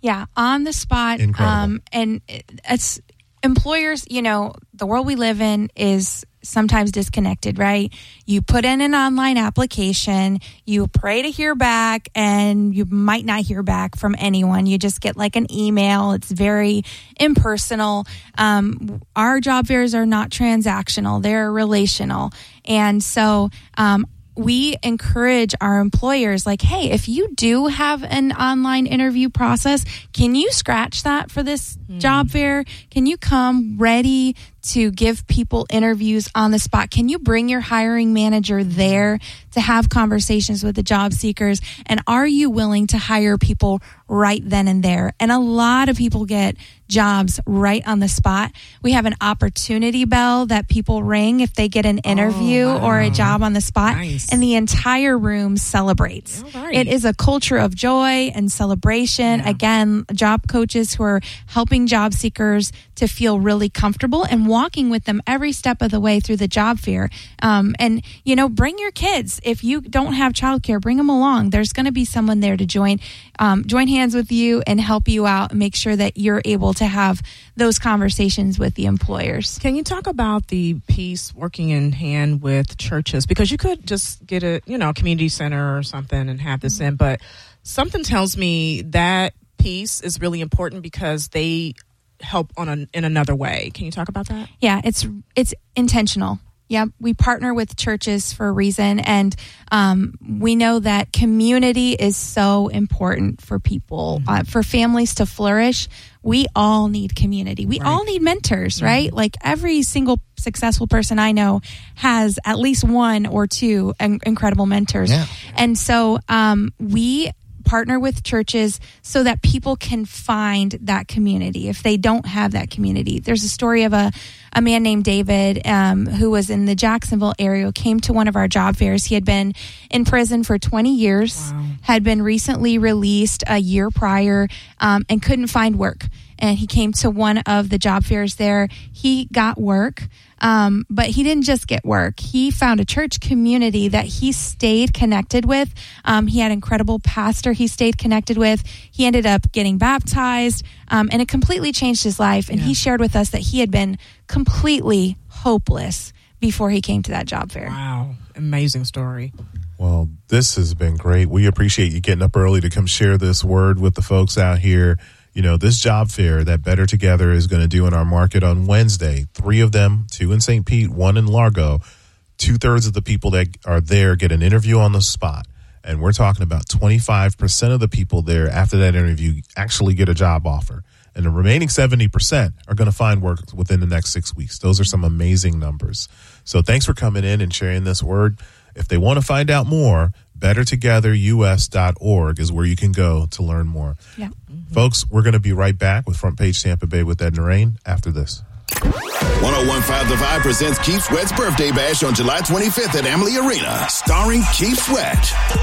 Yeah, on the spot. Incredible. Um, and it- it's employers, you know, the world we live in is sometimes disconnected, right? You put in an online application, you pray to hear back, and you might not hear back from anyone. You just get like an email. It's very impersonal. Um, our job fairs are not transactional, they're relational. And so, um, we encourage our employers, like, hey, if you do have an online interview process, can you scratch that for this mm. job fair? Can you come ready to give people interviews on the spot? Can you bring your hiring manager there to have conversations with the job seekers? And are you willing to hire people right then and there? And a lot of people get jobs right on the spot. We have an opportunity bell that people ring if they get an interview oh, wow. or a job on the spot. Nice. And the entire room celebrates. Right. It is a culture of joy and celebration. Yeah. Again, job coaches who are helping job seekers to feel really comfortable and walking with them every step of the way through the job fair. Um, and, you know, bring your kids. If you don't have childcare, bring them along. There's going to be someone there to join, um, join hands with you and help you out and make sure that you're able to have those conversations with the employers. Can you talk about the piece working in hand with churches? Because you could just get a, you know, community center or something and have this in, but something tells me that piece is really important because they help on a, in another way. Can you talk about that? Yeah, it's it's intentional. Yeah, we partner with churches for a reason, and um, we know that community is so important for people, mm-hmm. uh, for families to flourish. We all need community. We right. all need mentors, mm-hmm. right? Like every single successful person I know has at least one or two in- incredible mentors. Yeah. And so um, we partner with churches so that people can find that community if they don't have that community. There's a story of a, a man named David um, who was in the Jacksonville area, came to one of our job fairs. He had been in prison for twenty years, wow. had been recently released a year prior, um, and couldn't find work. And he came to one of the job fairs there. He got work. Um, but he didn't just get work. He found a church community that he stayed connected with. Um, he had an incredible pastor he stayed connected with. He ended up getting baptized, um, and it completely changed his life. And yeah. he shared with us that he had been completely hopeless before he came to that job fair. Wow. Amazing story. Well, this has been great. We appreciate you getting up early to come share this word with the folks out here. You know, this job fair that Better Together is going to do in our market on Wednesday, three of them, two in Saint Pete, one in Largo. Two-thirds of the people that are there get an interview on the spot. And we're talking about twenty-five percent of the people there after that interview actually get a job offer. And the remaining seventy percent are going to find work within the next six weeks. Those are some amazing numbers. So thanks for coming in and sharing this word. If they want to find out more, better together U S dot org is where you can go to learn more. Yeah. Mm-hmm. Folks, we're going to be right back with Front Page Tampa Bay with Ed and Rain after this. one oh one point five The Vibe presents Keith Sweat's birthday bash on July twenty-fifth at Amalie Arena, starring Keith Sweat,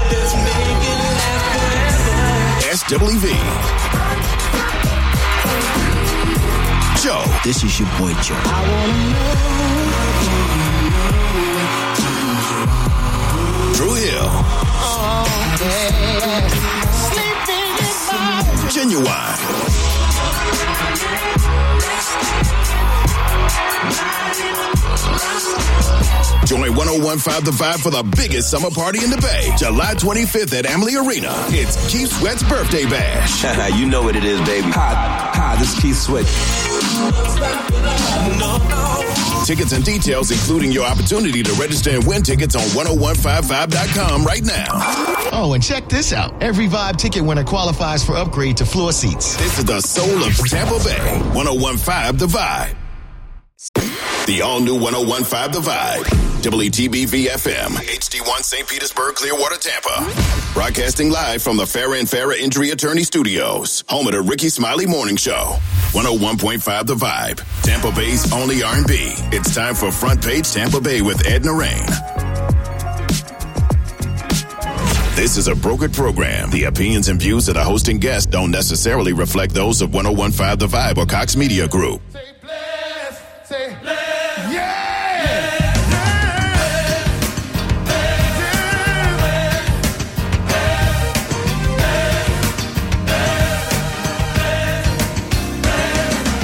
S W V, Joe. This is your boy Joe. Drew Hill. Oh, yeah. Genuine. Join one oh one point five The Vibe for the biggest summer party in the Bay. July twenty-fifth at Amalie Arena. It's Keith Sweat's birthday bash. You know what it is, baby. Hi, hi, this is Keith Sweat. Tickets and details, including your opportunity to register and win tickets on ten fifteen vibe dot com right now. Oh, and check this out. Every Vibe ticket winner qualifies for upgrade to floor seats. This is the soul of Tampa Bay. ten fifteen The Vibe. The all-new ten fifteen The Vibe. W T B V F M, H D one Saint Petersburg, Clearwater, Tampa. Broadcasting live from the Farrah and Farrah Injury Attorney Studios. Home of the Ricky Smiley Morning Show. one oh one point five The Vibe. Tampa Bay's only R and B. It's time for Front Page Tampa Bay with Ed and Rain. This is a brokered program. The opinions and views of the host and guests don't necessarily reflect those of ten fifteen The Vibe or Cox Media Group. Say bless. Say bless. Yeah.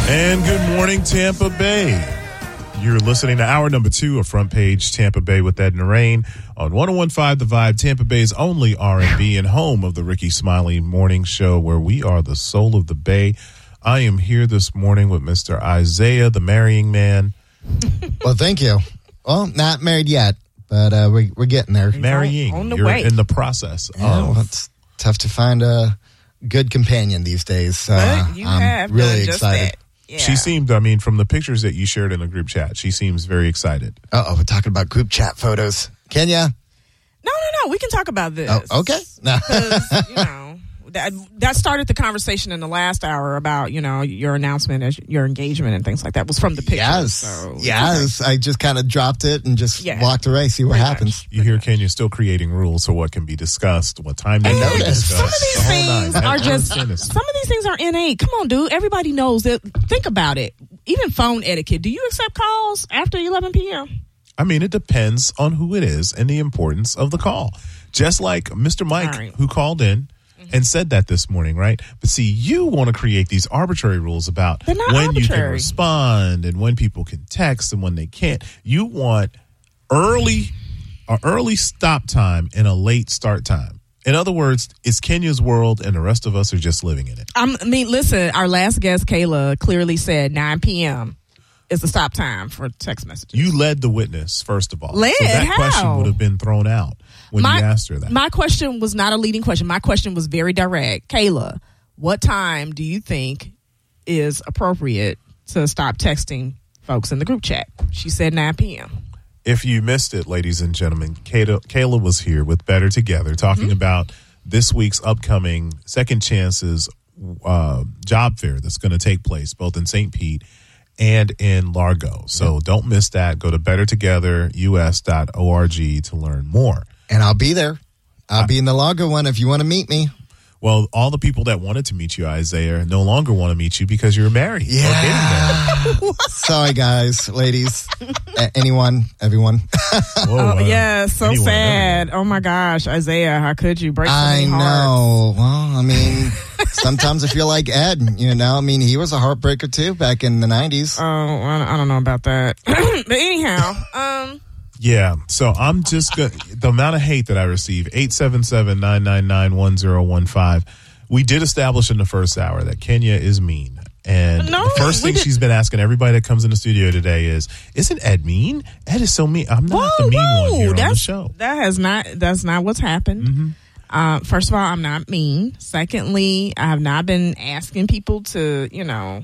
And good morning, Tampa Bay. You're listening to hour number two of Front Page Tampa Bay with Ed and Rain on one oh one point five The Vibe, Tampa Bay's only R and B and home of the Ricky Smiley Morning Show, where we are the soul of the Bay. I am here this morning with Mister Isaiah, the marrying man. Well, thank you. Well, not married yet, but uh, we, we're getting there. Marrying. On the You're way. in the process. Yeah, of, well, it's tough to find a good companion these days. So But you I'm have really done just excited. that. Yeah. She seemed, I mean, from the pictures that you shared in the group chat, she seems very excited. Uh-oh, we're talking about group chat photos. Kenya? No, no, no. We can talk about this. Oh, okay. No. Because, you know, that, that started the conversation in the last hour about, you know, your announcement, as your engagement and things like that was from the pictures. Yes. So, yes. I just kind of dropped it and just Yeah. walked away, see what Pretty happens. You hear Kenya still creating rules for what can be discussed, what time they I can be noticed. discussed. Some of these the whole things nine. I are just, understand this. some of these things are innate. Come on, dude. Everybody knows that. Think about it. Even phone etiquette. Do you accept calls after eleven p.m.? I mean, it depends on who it is and the importance of the call. Just like Mister Mike, All right. who called in and said that this morning, right? But see, you want to create these arbitrary rules about They're not when you can arbitrary. respond and when people can text and when they can't. You want early, a early stop time and a late start time. In other words, it's Kenya's world and the rest of us are just living in it. I'm, I mean, listen, our last guest, Kayla, clearly said nine p.m. is the stop time for text messages. You led the witness, first of all. Led? So that How? question would have been thrown out when my, you asked her that. My question was not a leading question. My question was very direct. Kayla, what time do you think is appropriate to stop texting folks in the group chat? She said nine p.m. If you missed it, ladies and gentlemen, Kayla, Kayla was here with Better Together talking Mm-hmm. about this week's upcoming Second Chances uh, job fair that's going to take place both in Saint Pete and in Largo. So don't miss that. Go to better together u s dot org to learn more. And I'll be there. I'll be in the Largo one if you want to meet me. Well, all the people that wanted to meet you, Isaiah, no longer want to meet you because you're married. or getting married. Yeah. Sorry, guys, ladies, A- anyone, everyone. Whoa, Oh, uh, yeah, so anyone, sad. Oh, my gosh. Isaiah, how could you break so I many hearts? know. Well, I mean, sometimes I feel like Ed, you know, I mean, he was a heartbreaker too back in the nineties. Oh, I I don't know about that. But anyhow, um, Yeah, so I'm just going to, the amount of hate that I receive, eight seven seven, nine nine nine, one zero one five. We did establish in the first hour that Kenya is mean. And No, the first we thing did- she's been asking everybody that comes in the studio today is, isn't Ed mean? Ed is so mean. I'm not whoa, the mean whoa, one here on the that's, show. that has not, that's not what's happened. Mm-hmm. Uh, first of all, I'm not mean. Secondly, I have not been asking people to, you know,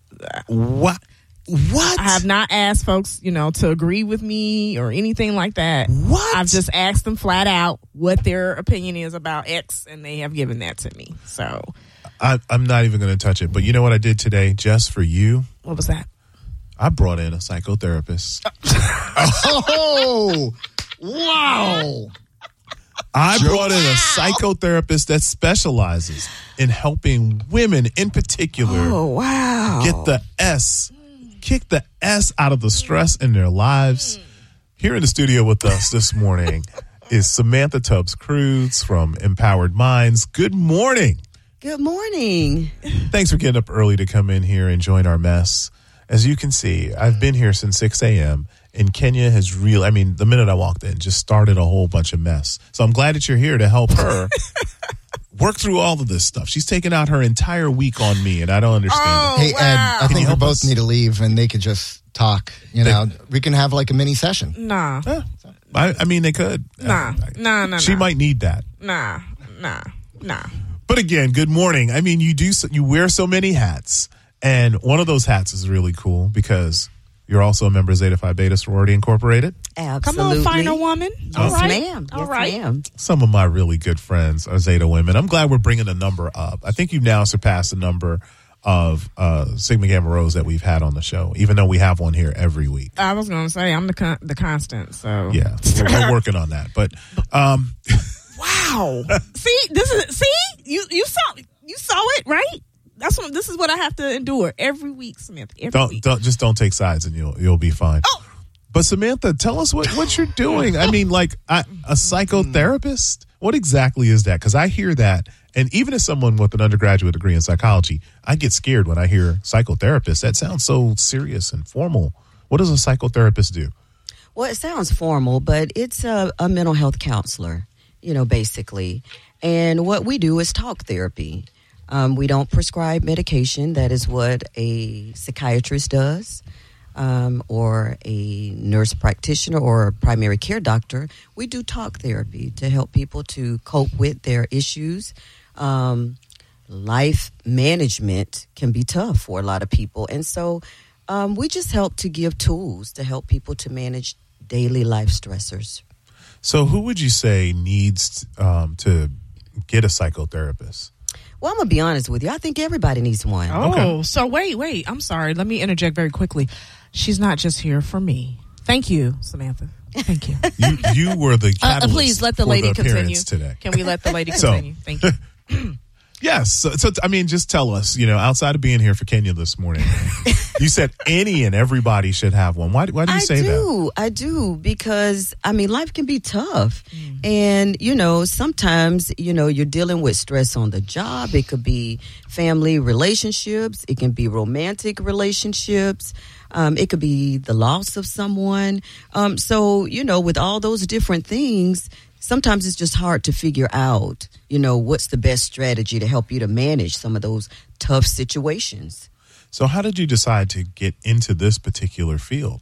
What? What? I have not asked folks, you know, to agree with me or anything like that. What? I've just asked them flat out what their opinion is about X, and they have given that to me. So, I, I'm not even going to touch it. But you know what I did today just for you? what was that? I brought in a psychotherapist. Oh, wow. I brought in a psychotherapist that specializes in helping women in particular Oh, wow. get the S, kick the S out of the stress in their lives. Here in the studio with us this morning is Samantha Tubbs Cruz from Empowered Minds. Good morning. Good morning. Thanks for getting up early to come in here and join our mess. As you can see, I've been here since six a.m. and Kenya has really, I mean, the minute I walked in, just started a whole bunch of mess. So I'm glad that you're here to help her work through all of this stuff. She's taken out her entire week on me, and I don't understand Oh, it. Hey, Ed, I Can you think we help both us? need to leave and they could just talk. You know, we can have like a mini session. Nah. Eh, I, I mean, they could. Nah. Uh, Nah, nah, She nah. might need that. Nah. Nah. Nah. But again, good morning. I mean, you do so, you wear so many hats, and one of those hats is really cool because you're also a member of Zeta Phi Beta Sorority Incorporated. Absolutely. Come on, finer woman. Yes, All right. ma'am. All Yes, right. ma'am. Some of my really good friends are Zeta women. I'm glad we're bringing the number up. I think you've now surpassed the number of uh, Sigma Gamma Rhos that we've had on the show, even though we have one here every week. I was going to say, I'm the con- the constant, so. Yeah, we're, we're working on that. But um, Wow. see, this is, see, you, you saw, you saw it, right? That's what, this is what I have to endure every week, Samantha. Every don't, week. don't just don't take sides, and you'll you'll be fine. Oh. But Samantha, tell us what, what you're doing. I mean, like I, a psychotherapist. What exactly is that? Because I hear that And even as someone with an undergraduate degree in psychology, I get scared when I hear psychotherapist. That sounds so serious and formal. What does a psychotherapist do? Well, it sounds formal, but it's a, a mental health counselor, you know, basically. And what we do is talk therapy. Um, we don't prescribe medication. That is what a psychiatrist does, um, or a nurse practitioner or a primary care doctor. We do talk therapy to help people to cope with their issues. Um, life management can be tough for a lot of people. And so um, we just help to give tools to help people to manage daily life stressors. So who would you say needs um, to get a psychotherapist? Well, I'm going to be honest with you. I think everybody needs one. Oh, Okay. so wait, wait. I'm sorry. Let me interject very quickly. She's not just here for me. Thank you, Samantha. Thank you. You you were the Uh, catalyst please let the for lady the continue. appearance today. Can we let the lady So- continue? Thank you. Yes. So, so, I mean, just tell us, you know, outside of being here for Kenya this morning, you said any and everybody should have one. Why, why do you I say do. I do because, I mean, life can be tough. And, you know, sometimes, you know, you're dealing with stress on the job. It could be family relationships. It can be romantic relationships. Um, it could be the loss of someone. Um, so, you know, with all those different things, sometimes it's just hard to figure out, you know, what's the best strategy to help you to manage some of those tough situations. So how did you decide to get into this particular field?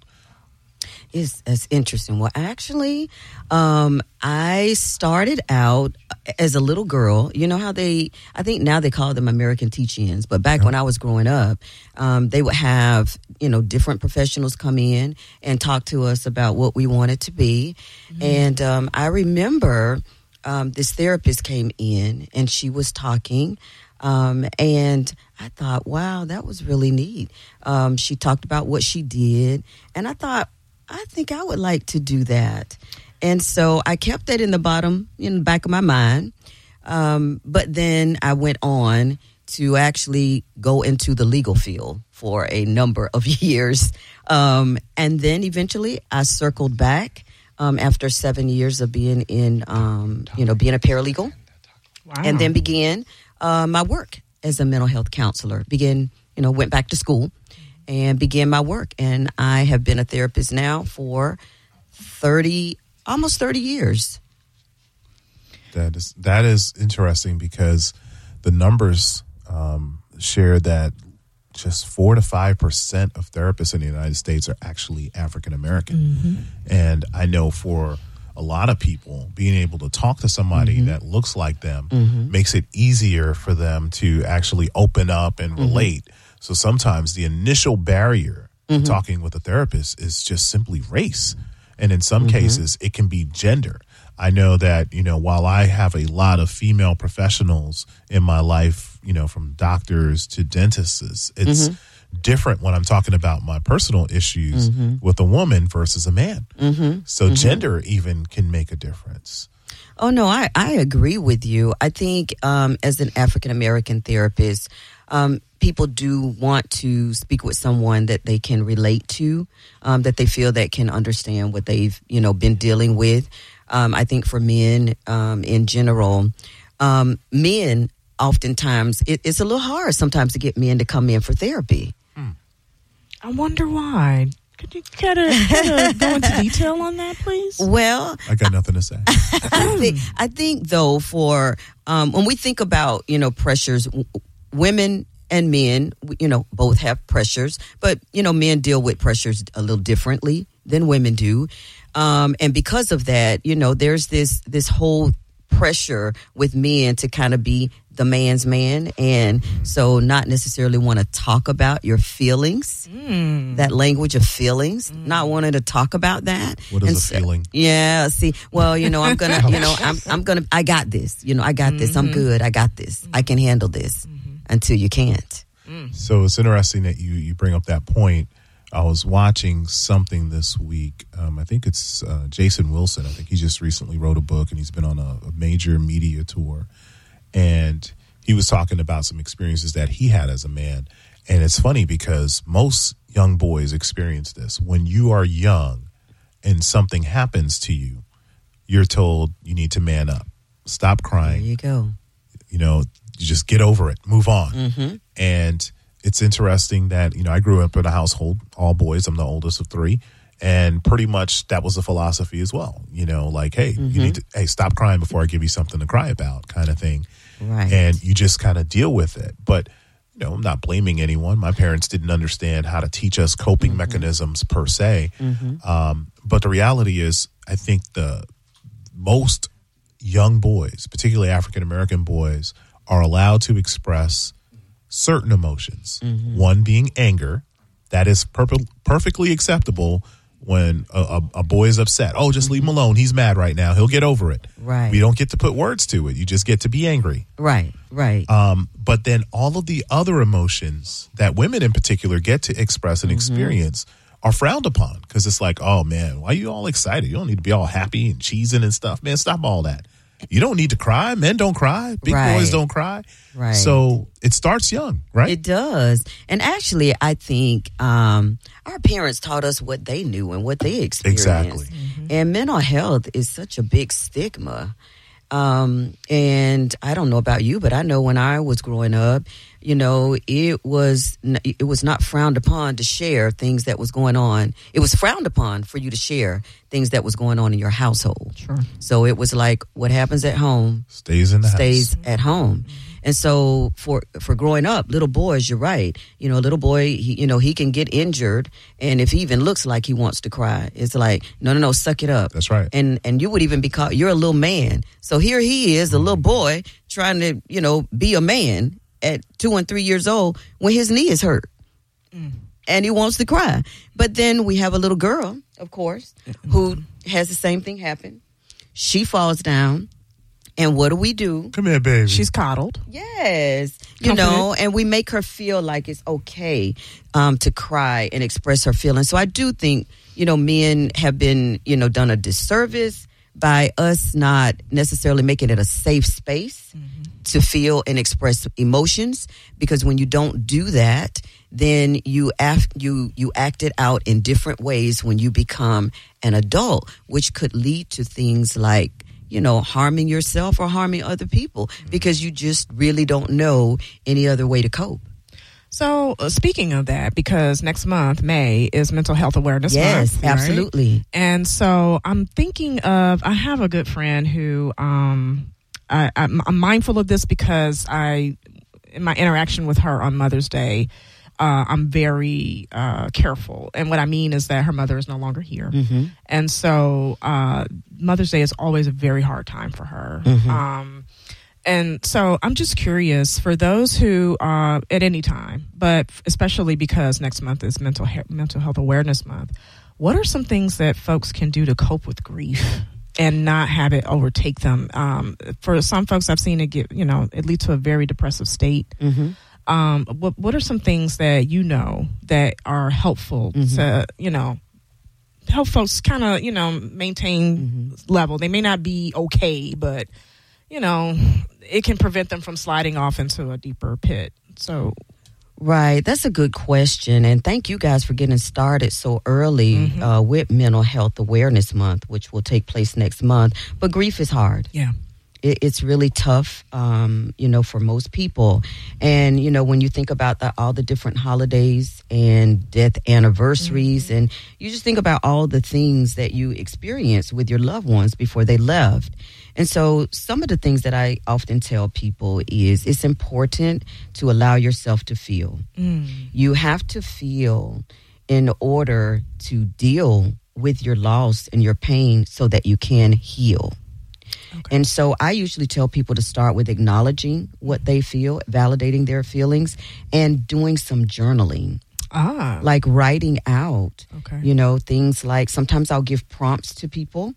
It's, it's interesting. Well, actually, um, I started out as a little girl. You know how they, I think now they call them American teach-ins, but back when I was growing up, um, they would have, you know, different professionals come in and talk to us about what we wanted to be. Mm-hmm. And um, I remember um, this therapist came in and she was talking. Um, and I thought, wow, that was really neat. Um, she talked about what she did. And I thought, I think I would like to do that. And so I kept that in the bottom, in the back of my mind. Um, but then I went on to actually go into the legal field for a number of years. Um, and then eventually I circled back um, after seven years of being in, um, you know, being a paralegal. Wow. And then began uh, my work as a mental health counselor. Began, you know, went back to school and began my work. And I have been a therapist now for thirty, almost thirty years. That is that is interesting because the numbers um, share that just four to five percent of therapists in the United States are actually African American, Mm-hmm. and I know for a lot of people, being able to talk to somebody mm-hmm. that looks like them mm-hmm. makes it easier for them to actually open up and relate. Mm-hmm. So sometimes the initial barrier mm-hmm. to talking with a therapist is just simply race. And in some mm-hmm. cases, it can be gender. I know that, you know, while I have a lot of female professionals in my life, you know, from doctors to dentists, it's mm-hmm. different when I'm talking about my personal issues mm-hmm. with a woman versus a man. Mm-hmm. So mm-hmm. gender even can make a difference. Oh, no, I, I agree with you. I think um, as an African-American therapist, um, people do want to speak with someone that they can relate to, um, that they feel that can understand what they've, you know, been dealing with. Um, I think for men um, in general, um, men oftentimes, it, it's a little hard sometimes to get men to come in for therapy. Hmm. I wonder why. Could you kind of go into detail on that, please? Well, I got nothing to say. I, think, I think, though, for um, when we think about, you know, pressures, w- women and men, you know, both have pressures, but, you know, men deal with pressures a little differently than women do. Um, and because of that, you know, there's this this whole pressure with men to kind of be the man's man, and so not necessarily want to talk about your feelings, mm. that language of feelings, mm. not wanting to talk about that. What is and a so, feeling? Yeah, see, well, you know, I'm gonna, you know, I'm I'm gonna, I got this, you know, I got mm-hmm. this, I'm good, I got this, mm-hmm. I can handle this, mm-hmm. until you can't. Mm. So it's interesting that you you bring up that point. I was watching something this week. Um, I think it's uh, Jason Wilson. I think he just recently wrote a book and he's been on a, a major media tour. And he was talking about some experiences that he had as a man. And it's funny because most young boys experience this. When you are young and something happens to you, you're told you need to man up. Stop crying. There you go. You know, you just get over it, move on. Mm-hmm. And it's interesting that, you know, I grew up in a household, all boys. I'm the oldest of three. And pretty much that was the philosophy as well. You know, like, hey, Mm-hmm. you need to, hey, stop crying before I give you something to cry about, kind of thing. Right. And you just kind of deal with it. But, you know, I'm not blaming anyone. My parents didn't understand how to teach us coping mm-hmm. mechanisms per se. Mm-hmm. Um, but the reality is, I think the most young boys, particularly African American boys, are allowed to express certain emotions. Mm-hmm. One being anger. That is per- perfectly acceptable when a, a, a boy is upset. Oh, just leave him alone. He's mad right now. He'll get over it. Right. We don't get to put words to it. You just get to be angry. Right, right. Um, but then all of the other emotions that women in particular get to express and Mm-hmm. experience are frowned upon because it's like, oh, man, why are you all excited? You don't need to be all happy and cheesing and stuff. Man, stop all that. You don't need to cry. Men don't cry. Big Right. boys don't cry. Right. So it starts young, right? It does. And actually, I think um, our parents taught us what they knew and what they experienced. Exactly. And mental health is such a big stigma. Um, and I don't know about you, but I know when I was growing up, you know, it was n- it was not frowned upon to share things that was going on. It was frowned upon for you to share things that was going on in your household. Sure. So it was like what happens at home Stays in the stays house. at home. And so for for growing up, little boys, you're right. You know, a little boy, he, you know, he can get injured, and if he even looks like he wants to cry, it's like, no, no, no, suck it up. That's right. And and you would even be called, you're a little man. So here he is, a little boy, trying to, you know, be a man at two and three years old when his knee is hurt. And he wants to cry. But then we have a little girl, of course, who has the same thing happen. She falls down. And what do we do? Come here, baby. She's coddled. Yes. You know, and we make her feel like it's okay um, to cry and express her feelings. So I do think, you know, men have been, you know, done a disservice by us not necessarily making it a safe space mm-hmm. to feel and express emotions. Because when you don't do that, then you af- you you act it out in different ways when you become an adult, which could lead to things like, you know, harming yourself or harming other people because you just really don't know any other way to cope. So uh, speaking of that, because next month, May, is Mental Health Awareness yes, Month. Yes, absolutely. Right? And so I'm thinking of, I have a good friend who, um, I, I'm, I'm mindful of this because I, in my interaction with her on Mother's Day, Uh, I'm very uh, careful. And what I mean is that her mother is no longer here. Mm-hmm. And so uh, Mother's Day is always a very hard time for her. Mm-hmm. Um, and so I'm just curious for those who, uh, at any time, but especially because next month is Mental, he- Mental Health Awareness Month, what are some things that folks can do to cope with grief and not have it overtake them? Um, for some folks, I've seen it get, you know, it lead to a very depressive state. Mm-hmm. Um, what what are some things that you know that are helpful mm-hmm. to, you know, help folks kind of, you know, maintain mm-hmm. level? They may not be okay, but, you know, it can prevent them from sliding off into a deeper pit. So, right. That's a good question. And thank you guys for getting started so early mm-hmm. uh, with Mental Health Awareness Month, which will take place next month. But grief is hard. Yeah. It's really tough, um, you know, for most people. And, you know, when you think about the, all the different holidays and death anniversaries, mm-hmm. and you just think about all the things that you experienced with your loved ones before they left. And so some of the things that I often tell people is it's important to allow yourself to feel. Mm. You have to feel in order to deal with your loss and your pain so that you can heal. Okay. And so I usually tell people to start with acknowledging what they feel, validating their feelings, and doing some journaling. Ah. Like writing out, okay. you know, things like sometimes I'll give prompts to people,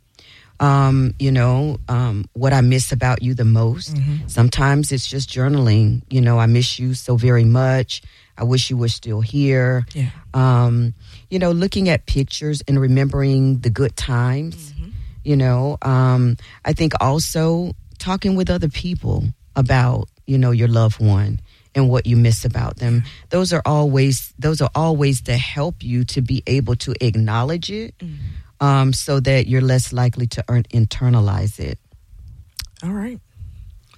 um, you know, um, what I miss about you the most. Mm-hmm. Sometimes it's just journaling, you know, I miss you so very much. I wish you were still here. Yeah. Um, you know, looking at pictures and remembering the good times. Mm-hmm. You know, um, I think also talking with other people about, you know, your loved one and what you miss about them. Those are always those are always to help you to be able to acknowledge it, mm-hmm. um, so that you're less likely to earn, internalize it. All right.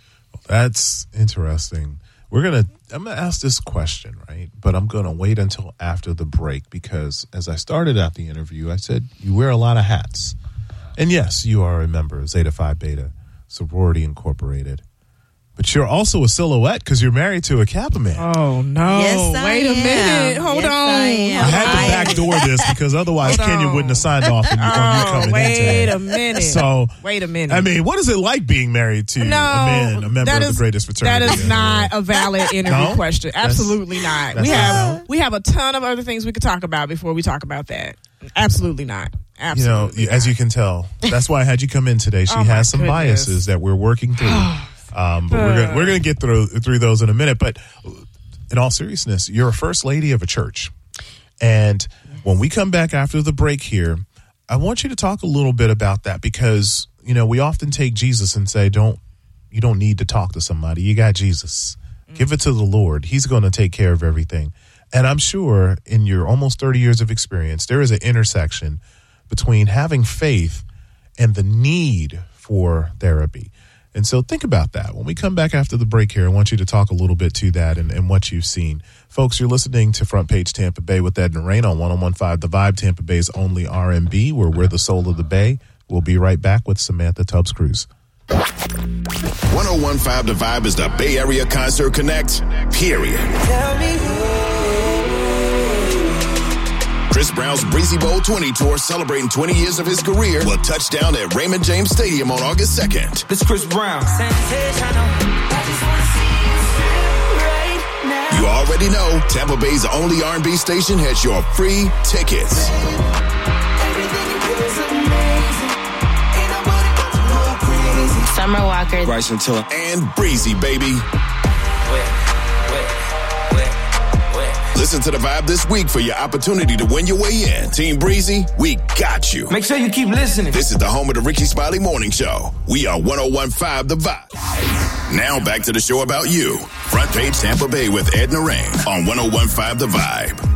That's interesting. We're gonna. I'm gonna ask this question, right? But I'm gonna wait until after the break because, as I started out the interview, I said you wear a lot of hats, and yes, you are a member of Zeta Phi Beta Sorority Incorporated. But you're also a silhouette because you're married to a Kappa man. Oh, no. Yes, I Wait a am. minute. Hold Yes, on. I am. I had to I- backdoor this because otherwise Hold Kenya on. wouldn't have signed off on you, on you Oh, coming in wait today. a minute. So, Wait a minute. I mean, what is it like being married to no, a man, a member that of is- the greatest fraternity? That is in the not world? a valid interview No? question. That's- Absolutely not. that's We not have valid? we have a ton of other things we could talk about before we talk about that. Absolutely not. You know, Absolutely. as you can tell, that's why I had you come in today. She Oh, my has some goodness. biases that we're working through. Um, but we're gonna, we're going to get through through those in a minute. But in all seriousness, you're a first lady of a church, and when we come back after the break here, I want you to talk a little bit about that because you know we often take Jesus and say, "Don't you don't need to talk to somebody. You got Jesus. Give it to the Lord. He's going to take care of everything." And I'm sure in your almost thirty years of experience, there is an intersection between having faith and the need for therapy. And so think about that. When we come back after the break here, I want you to talk a little bit to that and, and what you've seen. Folks, you're listening to Front Page Tampa Bay with Ed and Rain on one oh one point five The Vibe, Tampa Bay's only R and B, where we're the soul of the Bay. We'll be right back with Samantha Tubbs Cruz. one oh one point five The Vibe is the Bay Area Concert Connect, period. Tell me Chris Brown's Breezy Bowl twenty tour celebrating twenty years of his career will touch down at Raymond James Stadium on August second. This Chris Brown. You already know Tampa Bay's only R and B station has your free tickets. Summer Walker, Bryson Tiller. And Breezy, baby. Listen to The Vibe this week for your opportunity to win your way in. Team Breezy, we got you. Make sure you keep listening. This is the home of the Ricky Smiley Morning Show. We are one oh one point five The Vibe. Now back to the show about you. Front Page Tampa Bay with Ed and Rain on one oh one point five The Vibe.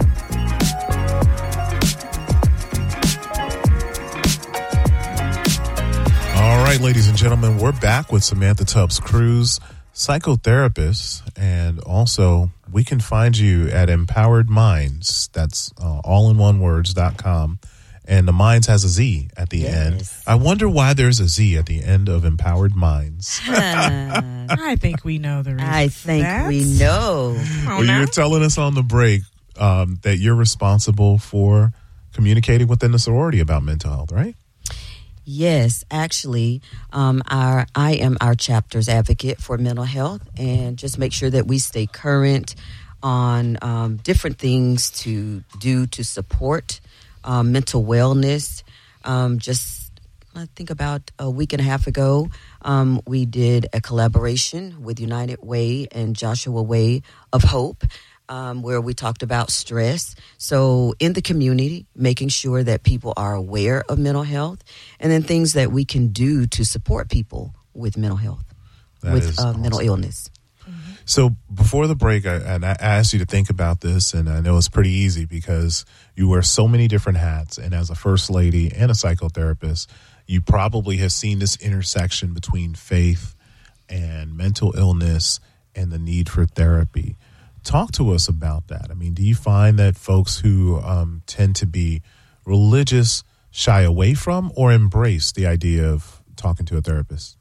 All right, ladies and gentlemen, we're back with Samantha Tubbs Cruz, psychotherapist, and also we can find you at Empowered Minds. That's uh, all in one words dot com. And the Minds has a Z at the Yes. end. I wonder why there's a Z at the end of Empowered Minds. I think we know the reason. I for think that. we know. Oh, Well, no? you were telling us on the break um, that you're responsible for communicating within the sorority about mental health, right? Yes, actually, um, our I am our chapter's advocate for mental health, and just make sure that we stay current on um, different things to do to support um, mental wellness. Um, just I think about a week and a half ago, um, we did a collaboration with United Way and Joshua Way of Hope. Um, where we talked about stress. So in the community, making sure that people are aware of mental health, and then things that we can do to support people with mental health, That with is uh, mental awesome. illness. So before the break, I, and I asked you to think about this, and I know it's pretty easy because you wear so many different hats, and as a first lady and a psychotherapist, you probably have seen this intersection between faith and mental illness and the need for therapy. Talk to us about that. I mean, do you find that folks who um, tend to be religious shy away from or embrace the idea of talking to a therapist?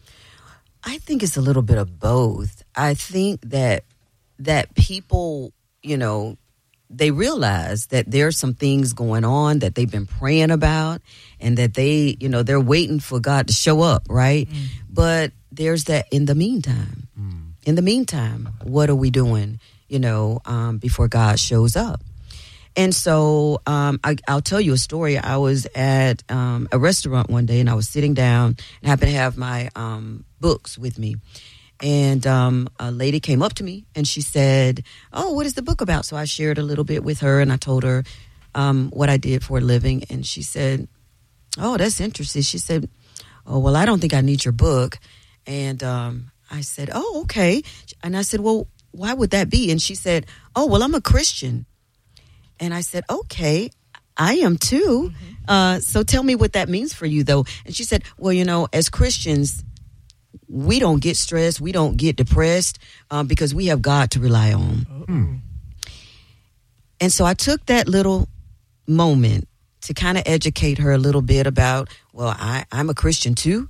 I think it's a little bit of both. I think that that people, you know, they realize that there's some things going on that they've been praying about, and that they, you know, they're waiting for God to show up, right? Mm. But there's that in the meantime. Mm. In the meantime, what are we doing, you know, um, before God shows up? And so um, I, I'll tell you a story. I was at um, a restaurant one day, and I was sitting down and happened to have my um, books with me. And um, a lady came up to me, and she said, "Oh, what is the book about?" So I shared a little bit with her, and I told her um, what I did for a living. And she said, "Oh, that's interesting." She said, "Oh, well, I don't think I need your book." And um, I said, "Oh, okay." And I said, "Well, why would that be?" And she said, "Oh, well, I'm a Christian." And I said, "Okay, I am too. Mm-hmm. Uh, so tell me what that means for you, though." And she said, "Well, you know, as Christians, we don't get stressed, we don't get depressed um, because we have God to rely on. Hmm. And so I took that little moment to kind of educate her a little bit about, well, I, I'm a Christian too,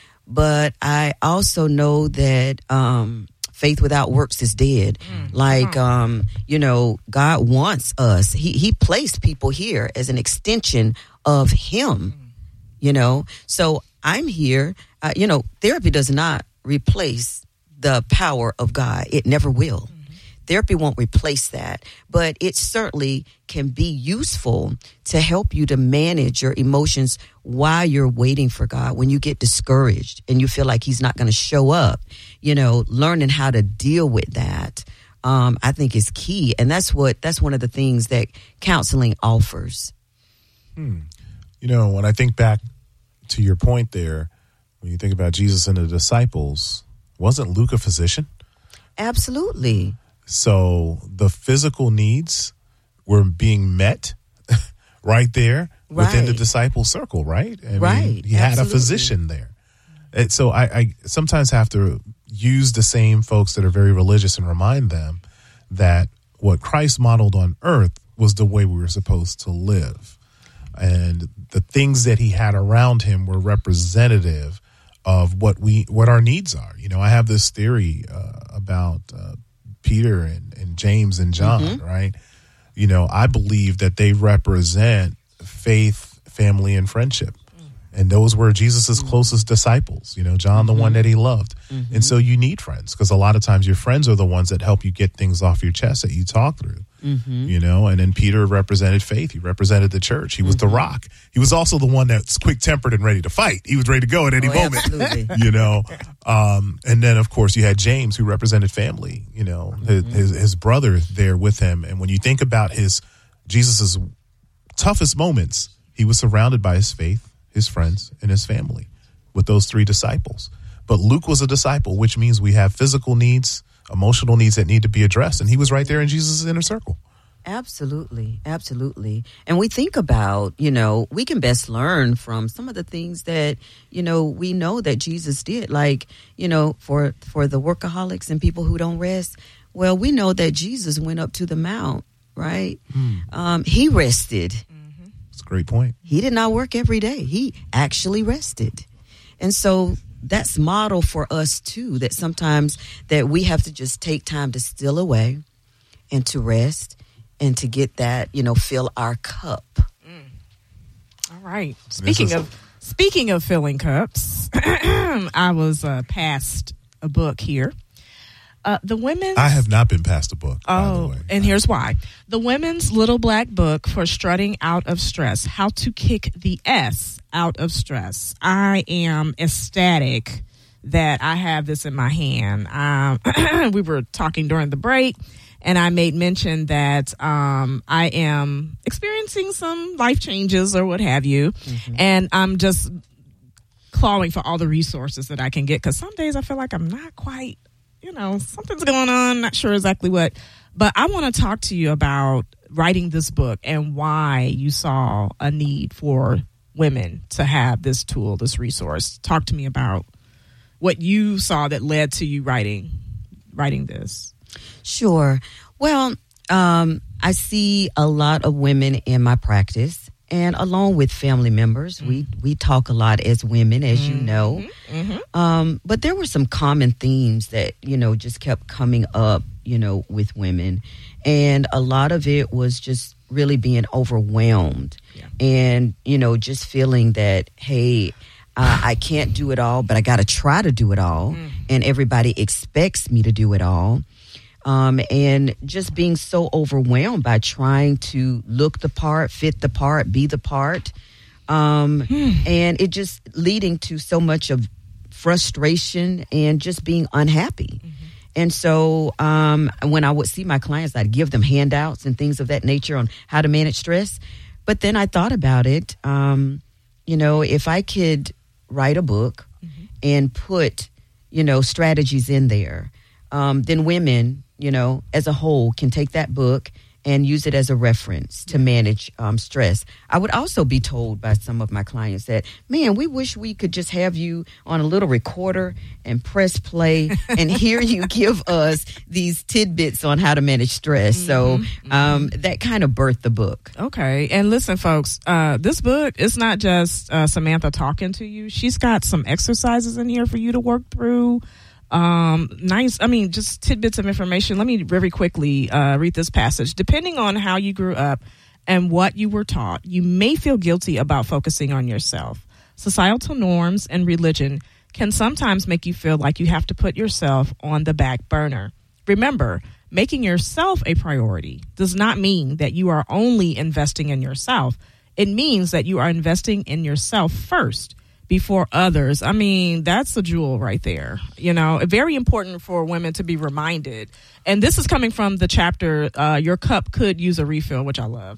but I also know that um, faith without works is dead. Mm. Like, um, you know, God wants us. He, he placed people here as an extension of him, mm. you know. So I'm here. Uh, you know, therapy does not replace the power of God. It never will. Mm-hmm. Therapy won't replace that, but it certainly can be useful to help you to manage your emotions while you're waiting for God. When you get discouraged and you feel like he's not going to show up, you know, learning how to deal with that, um, I think is key. And that's what, that's one of the things that counseling offers. Hmm. You know, when I think back to your point there, when you think about Jesus and the disciples, wasn't Luke a physician? Absolutely. So the physical needs were being met right there right. within the disciple circle, right? I right. mean, he Absolutely. had a physician there. And so I, I sometimes have to use the same folks that are very religious and remind them that what Christ modeled on earth was the way we were supposed to live. And the things that he had around him were representative of what we what our needs are. You know, I have this theory uh, about uh, Peter and, and James and John, mm-hmm. right? You know, I believe that they represent faith, family, and friendship. And those were Jesus's mm-hmm. closest disciples, you know, John, mm-hmm. the one that he loved. Mm-hmm. And so you need friends, because a lot of times your friends are the ones that help you get things off your chest that you talk through, mm-hmm. you know. And then Peter represented faith. He represented the church. He was mm-hmm. the rock. He was also the one that's quick-tempered and ready to fight. He was ready to go at any oh, moment, absolutely. you know. Um, and then, of course, you had James, who represented family, you know, mm-hmm. his, his brother there with him. And when you think about his Jesus's toughest moments, he was surrounded by his faith, his friends, and his family with those three disciples. But Luke was a disciple, which means we have physical needs, emotional needs that need to be addressed. And he was right there in Jesus' inner circle. Absolutely. Absolutely. And we think about, you know, we can best learn from some of the things that, you know, we know that Jesus did. Like, you know, for, for the workaholics and people who don't rest. Well, we know that Jesus went up to the mount, right? Mm. Um, he rested. Great point. He did not work every day. He actually rested. And so that's model for us too, that sometimes that we have to just take time to steal away and to rest and to get that, you know, fill our cup. Mm. All right. Speaking is- of speaking of filling cups, I was uh, passed a book here. Uh, the women's. I have not been passed a book. Oh, by the way. And here's why: the women's little black book for strutting out of stress: how to kick the S out of stress. I am ecstatic that I have this in my hand. Um, we were talking during the break, and I made mention that um, I am experiencing some life changes or what have you, mm-hmm. and I'm just clawing for all the resources that I can get, because some days I feel like I'm not quite. You know, something's going on, not sure exactly what. But I want to talk to you about writing this book and why you saw a need for women to have this tool, this resource. Talk to me about what you saw that led to you writing writing this. Sure. Well, um, I see a lot of women in my practice. And along with family members, mm-hmm. we, we talk a lot as women, as mm-hmm. you know. Mm-hmm. Um, but there were some common themes that, you know, just kept coming up, you know, with women. And a lot of it was just really being overwhelmed yeah. and, you know, just feeling that, hey, uh, I can't do it all, but I got to try to do it all. Mm. And everybody expects me to do it all. Um, and just being so overwhelmed by trying to look the part, fit the part, be the part. Um, hmm. And it just leading to so much of frustration and just being unhappy. Mm-hmm. And so um, when I would see my clients, I'd give them handouts and things of that nature on how to manage stress. But then I thought about it, um, you know, if I could write a book mm-hmm. and put, you know, strategies in there, um, then women, you know, as a whole can take that book and use it as a reference to manage um, stress. I would also be told by some of my clients that, man, we wish we could just have you on a little recorder and press play and hear you give us these tidbits on how to manage stress. Mm-hmm. So um, that kind of birthed the book. Okay. And listen, folks, uh, this book, it's not just uh, Samantha talking to you. She's got some exercises in here for you to work through. Um, nice. I mean, just tidbits of information. Let me very quickly uh, read this passage. Depending on how you grew up and what you were taught, you may feel guilty about focusing on yourself. Societal norms and religion can sometimes make you feel like you have to put yourself on the back burner. Remember, making yourself a priority does not mean that you are only investing in yourself. It means that you are investing in yourself first before others. I mean, that's a jewel right there. You know, very important for women to be reminded. And this is coming from the chapter, uh, Your Cup Could Use a Refill, which I love.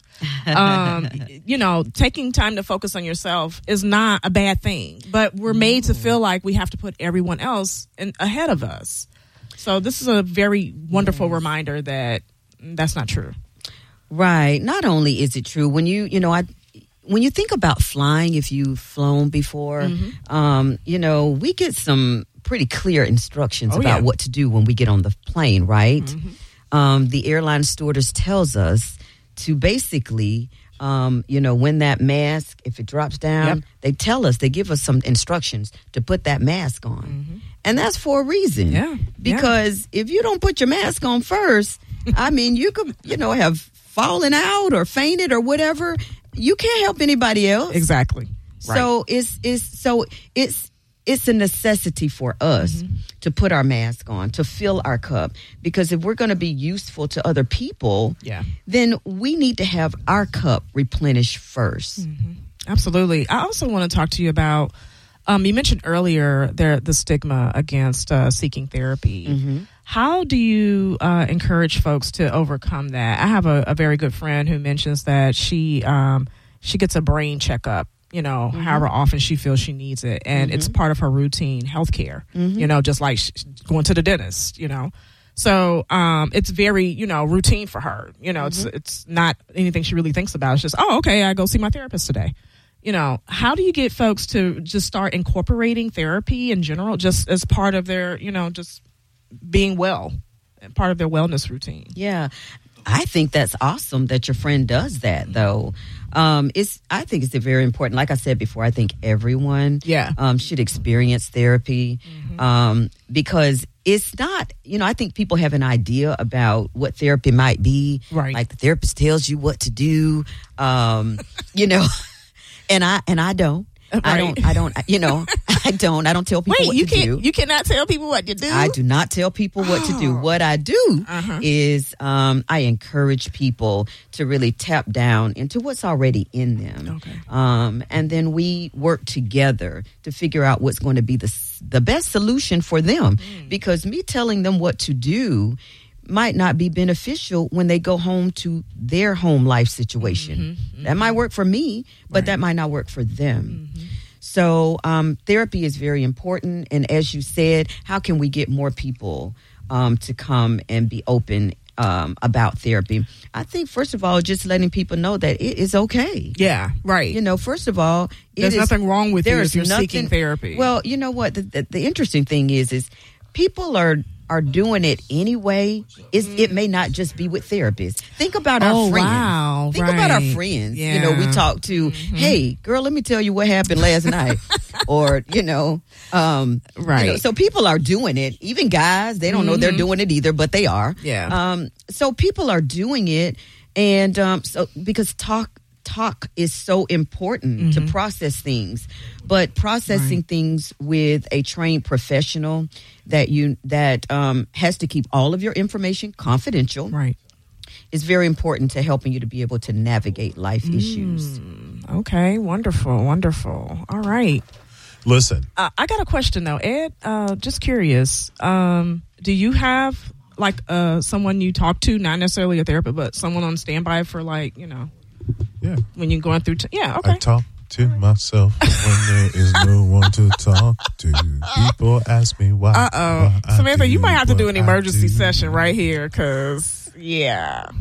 Um, you know, taking time to focus on yourself is not a bad thing, but we're made to feel like we have to put everyone else in, ahead of us. So this is a very wonderful yes. reminder that that's not true. Right. Not only is it true, when you, you know, I, when you think about flying, if you've flown before, mm-hmm. um, you know, we get some pretty clear instructions oh, about yeah. what to do when we get on the plane, right? Mm-hmm. Um, the airline stewardess tells us to basically, um, you know, when that mask, if it drops down, yep. they tell us, they give us some instructions to put that mask on. Mm-hmm. And that's for a reason. Yeah. Because yeah. if you don't put your mask on first, I mean, you could, you know, have fallen out or fainted or whatever. You can't help anybody else. Exactly. Right. So it's it's so it's it's a necessity for us mm-hmm. to put our mask on, to fill our cup, because if we're going to be useful to other people, yeah. then we need to have our cup replenished first. Mm-hmm. Absolutely. I also want to talk to you about. Um, you mentioned earlier there the stigma against uh, seeking therapy. Mm-hmm. How do you uh, encourage folks to overcome that? I have a, a very good friend who mentions that she um, she gets a brain checkup, you know, mm-hmm. however often she feels she needs it, and mm-hmm. it's part of her routine healthcare. Mm-hmm. You know, just like going to the dentist. You know, so um, it's very you know routine for her. You know, mm-hmm. it's it's not anything she really thinks about. It's just, oh, okay, I go see my therapist today. You know, how do you get folks to just start incorporating therapy in general, just as part of their, you know, just being well, part of their wellness routine? Yeah, I think that's awesome that your friend does that, though. Um, it's I think it's very important. Like I said before, I think everyone yeah. um, should experience therapy mm-hmm. um, because it's not, you know, I think people have an idea about what therapy might be. Right. Like the therapist tells you what to do, um, you know. And I and I don't. Right. I don't. I don't. You know. I don't. I don't tell people Wait, what you to can't, do. You cannot tell people what to do. I do not tell people what oh. to do. What I do uh-huh. is um, I encourage people to really tap down into what's already in them, okay. um, and then we work together to figure out what's going to be the the best solution for them. Mm. Because me telling them what to do might not be beneficial when they go home to their home life situation. Mm-hmm, mm-hmm. That might work for me, but right. that might not work for them. Mm-hmm. So um, therapy is very important. And as you said, how can we get more people um, to come and be open um, about therapy? I think, first of all, just letting people know that it is okay. Yeah, right. You know, first of all, there's it is, nothing wrong with you if you're nothing, seeking therapy. Well, you know what? The, the, the interesting thing is, is people are are doing it anyway. It's, it may not just be with therapists. Think about our oh, friends. Wow, Think right. about our friends. Yeah. You know, we talk to, mm-hmm. hey, girl, let me tell you what happened last night. Or, you know, um, right. You know, so people are doing it. Even guys, they don't mm-hmm. know they're doing it either, but they are. Yeah. Um, so people are doing it. And um, so because talk, talk is so important mm-hmm. to process things, but processing right. things with a trained professional that you that um, has to keep all of your information confidential, right, is very important to helping you to be able to navigate life mm. issues. Okay, wonderful, wonderful. All right. Listen, uh, I got a question though, Ed. Uh, just curious. Um, do you have like uh, someone you talk to, not necessarily a therapist, but someone on standby for like you know? Yeah. When you're going through, t- yeah, okay. I talk to myself when there is no one to talk to. People ask me why. Uh oh, Samantha, you might have to do an emergency do. session right here, cause yeah. I,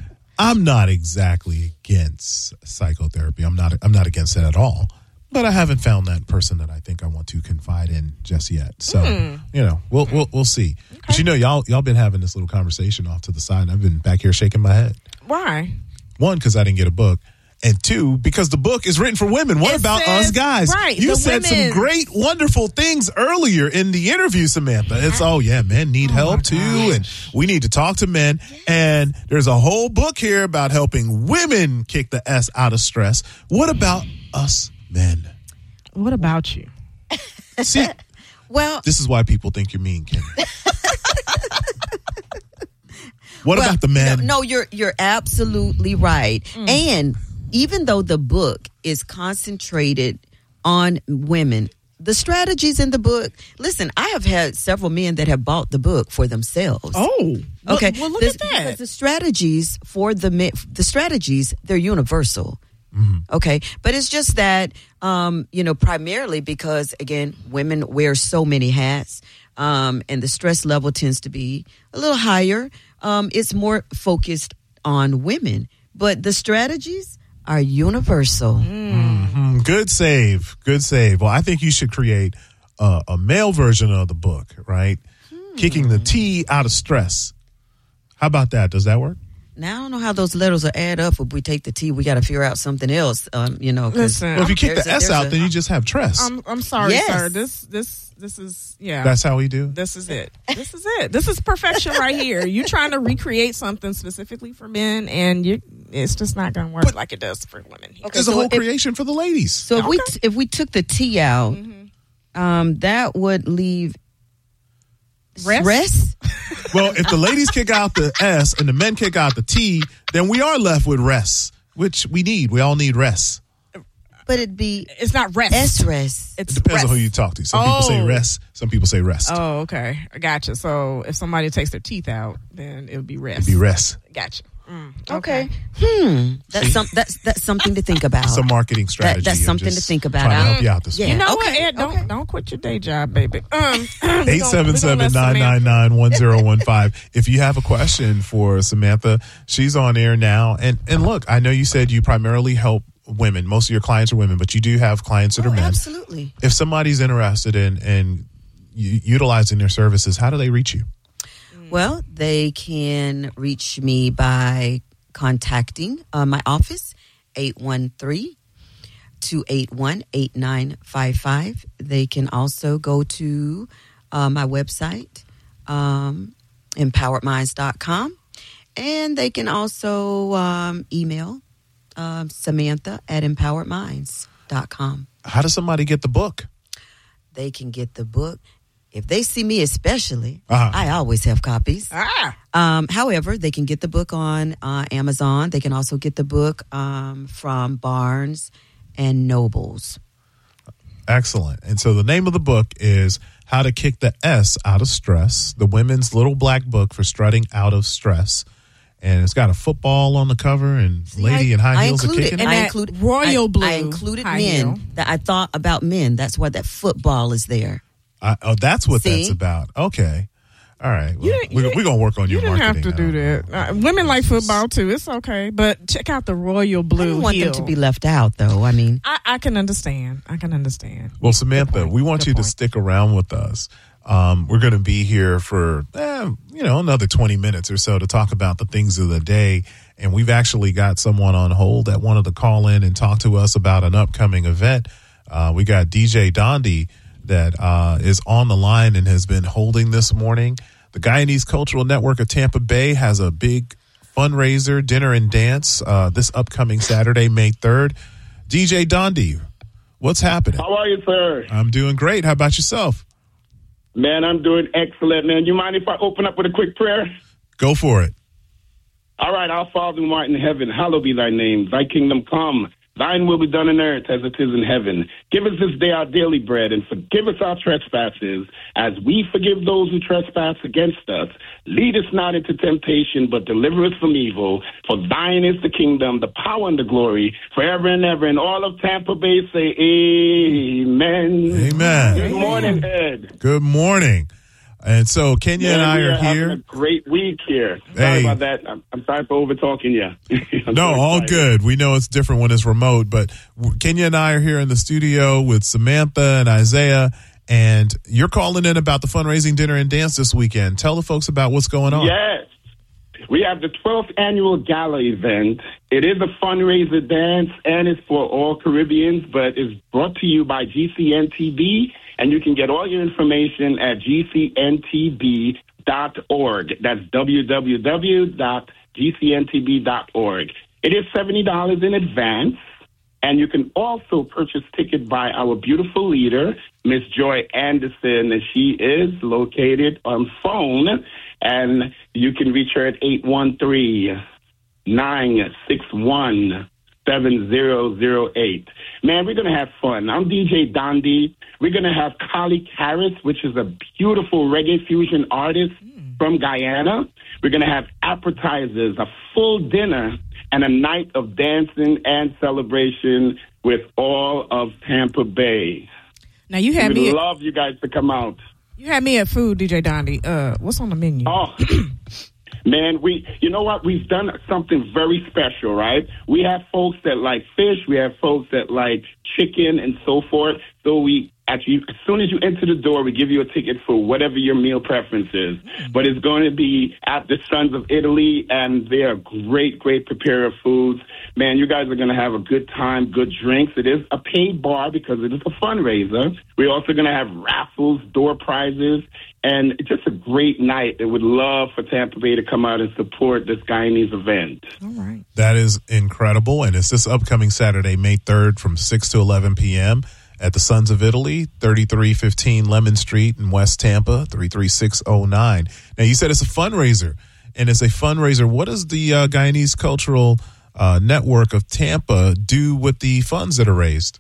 I'm not exactly against psychotherapy. I'm not. I'm not against it at all. But I haven't found that person that I think I want to confide in just yet. So Mm. you know, we'll we'll we'll see. But you know, y'all y'all been having this little conversation off to the side, and I've been back here shaking my head. Why? One, because I didn't get a book. And two, because the book is written for women. What It about says- us guys? right, You the said some women. great, wonderful things earlier in the interview, Samantha. It's, oh, yeah, men need help too. And we need to talk to men. And there's a whole book here about helping women kick the S out of stress. What about us men? What about you? See, Well, this is why people think you're mean, Kim. What well, about the men? No, no, you're you're absolutely right. Mm. And even though the book is concentrated on women, the strategies in the book. Listen, I have had several men that have bought the book for themselves. Oh, okay. Well, well look This- at that. Because the strategies for the men, the strategies, they're universal. Okay, but it's just that um, you know, primarily because again, women wear so many hats, um, and the stress level tends to be a little higher. Um, it's more focused on women, but the strategies are universal. Mhm. Good save. Good save. Well, I think you should create a, a male version of the book, right? Kicking the T out of stress. How about that? Does that work? Now I don't know how those letters will add up. If we take the T, we got to figure out something else. Um, you know, 'cause Listen, Well, if you kick there's the a- S there's out, a- then you just have tress. I'm I'm sorry, Yes. sir. This this this is yeah. That's how we do. This is it. This is it. This is perfection right here. You trying to recreate something specifically for men, and you it's just not going to work like it does for women. Here. There's a so whole if- creation for the ladies. So if we t- if we took the T out, um, that would leave Rest? rest. Well, if the ladies kick out the S and the men kick out the T, then we are left with rest, which we need. We all need rest. But it'd be It's not rest. S rest. It's It depends rest. on who you talk to. Some people say Oh. rest. Some people say rest. Oh, okay. I gotcha. So if somebody takes their teeth out, then it would be rest. It'd be rest. Gotcha. Mm, Okay. Hmm. That's some. That's that's something to think about. It's a marketing strategy. That, that's I'm something to just think about. Trying to I- help you out this Yeah. You know Okay, what, Ed? Don't okay. don't quit your day job, baby. Um, eight seven seven, nine nine nine, one zero one five. If you have a question for Samantha, she's on air now. And and look, I know you said you primarily help women. Most of your clients are women, but you do have clients that Oh, are men. absolutely. If somebody's interested in, in u- utilizing their services, how do they reach you? Well, they can reach me by contacting uh, my office, eight one three, two eight one, eight nine five five. They can also go to uh, my website, um, empowered minds dot com, and they can also um, email um, Samantha at empowered minds dot com. How does somebody get the book? They can get the book. If they see me especially, Uh-huh. I always have copies. Ah. Um, however, they can get the book on uh, Amazon. They can also get the book um, from Barnes and Nobles. Excellent. And so the name of the book is How to Kick the S Out of Stress, the women's little black book for strutting out of stress. And it's got a football on the cover and lady in high I heels are included, kicking. And I that included royal I, blue I included high men. heel. That I thought about men. That's why that football is there. I, oh, that's what See? that's about. Okay. All right. Well, didn't- you we're, didn't- we're going to work on You your didn't have marketing. to do now. that. Uh, women like football too. It's okay, but check out the royal I blue don't want heel. them to be left out, though. I mean, I, I can understand. I can understand. Well, Samantha, point. we want Good you to point. stick around with us. Um, we're going to be here for, eh, you know, another twenty minutes or so to talk about the things of the day. And we've actually got someone on hold that wanted to call in and talk to us about an upcoming event. Uh, we got D J Dondi that uh, is on the line and has been holding this morning. The Guyanese Cultural Network of Tampa Bay has a big fundraiser, dinner and dance uh, this upcoming Saturday, May third. D J Dondi, what's happening? How are you, sir? I'm doing great. How about yourself? Man, I'm doing excellent, man. You mind if I open up with a quick prayer? Go for it. All right, our Father who art in heaven, hallowed be thy name. Thy kingdom come. Thine will be done on earth as it is in heaven. Give us this day our daily bread, and forgive us our trespasses, as we forgive those who trespass against us. Lead us not into temptation, but deliver us from evil. For thine is the kingdom, the power, and the glory, forever and ever. And all of Tampa Bay say amen. Amen. Good morning, Ed. Good morning. And so Kenya Man, and I we are having here. A great week here. Sorry Hey. about that. I'm, I'm sorry for over talking you. No, all good. We know it's different when it's remote, but w- Kenya and I are here in the studio with Samantha and Isaiah, and you're calling in about the fundraising dinner and dance this weekend. Tell the folks about what's going on. Yes. We have the twelfth annual gala event. It is a fundraiser dance, and it's for all Caribbeans, but it's brought to you by G C N T B, and you can get all your information at G C N T B dot org. That's w w w dot G C N T B dot org. It is seventy dollars in advance, and you can also purchase tickets by our beautiful leader, Miss Joy Anderson, and she is located on phone, and you can reach her at eight one three, nine six one, seven zero zero eight. Man, we're going to have fun. I'm D J Dondi. We're going to have Kali Harris, which is a beautiful reggae fusion artist from Guyana. We're going to have appetizers, a full dinner, and a night of dancing and celebration with all of Tampa Bay. Now you had We'd me. love you guys to come out. You had me at food, D J Dondi. Uh, what's on the menu? Oh, man, we, you know what? We've done something very special, right? We have folks that like fish. We have folks that like chicken and so forth. So we, actually, as soon as you enter the door, we give you a ticket for whatever your meal preference is. But it's going to be at the Sons of Italy, and they are great, great preparer of foods. Man, you guys are going to have a good time, good drinks. It is a paid bar because it is a fundraiser. We're also going to have raffles, door prizes, and it's just a great night. I would love for Tampa Bay to come out and support this Guyanese event. All right. That is incredible, and it's this upcoming Saturday, May third, from six to eleven p.m. at the Sons of Italy, thirty-three fifteen Lemon Street in West Tampa, three three six oh nine. Now, you said it's a fundraiser, and it's a fundraiser. What does the uh, Guyanese Cultural uh, Network of Tampa do with the funds that are raised?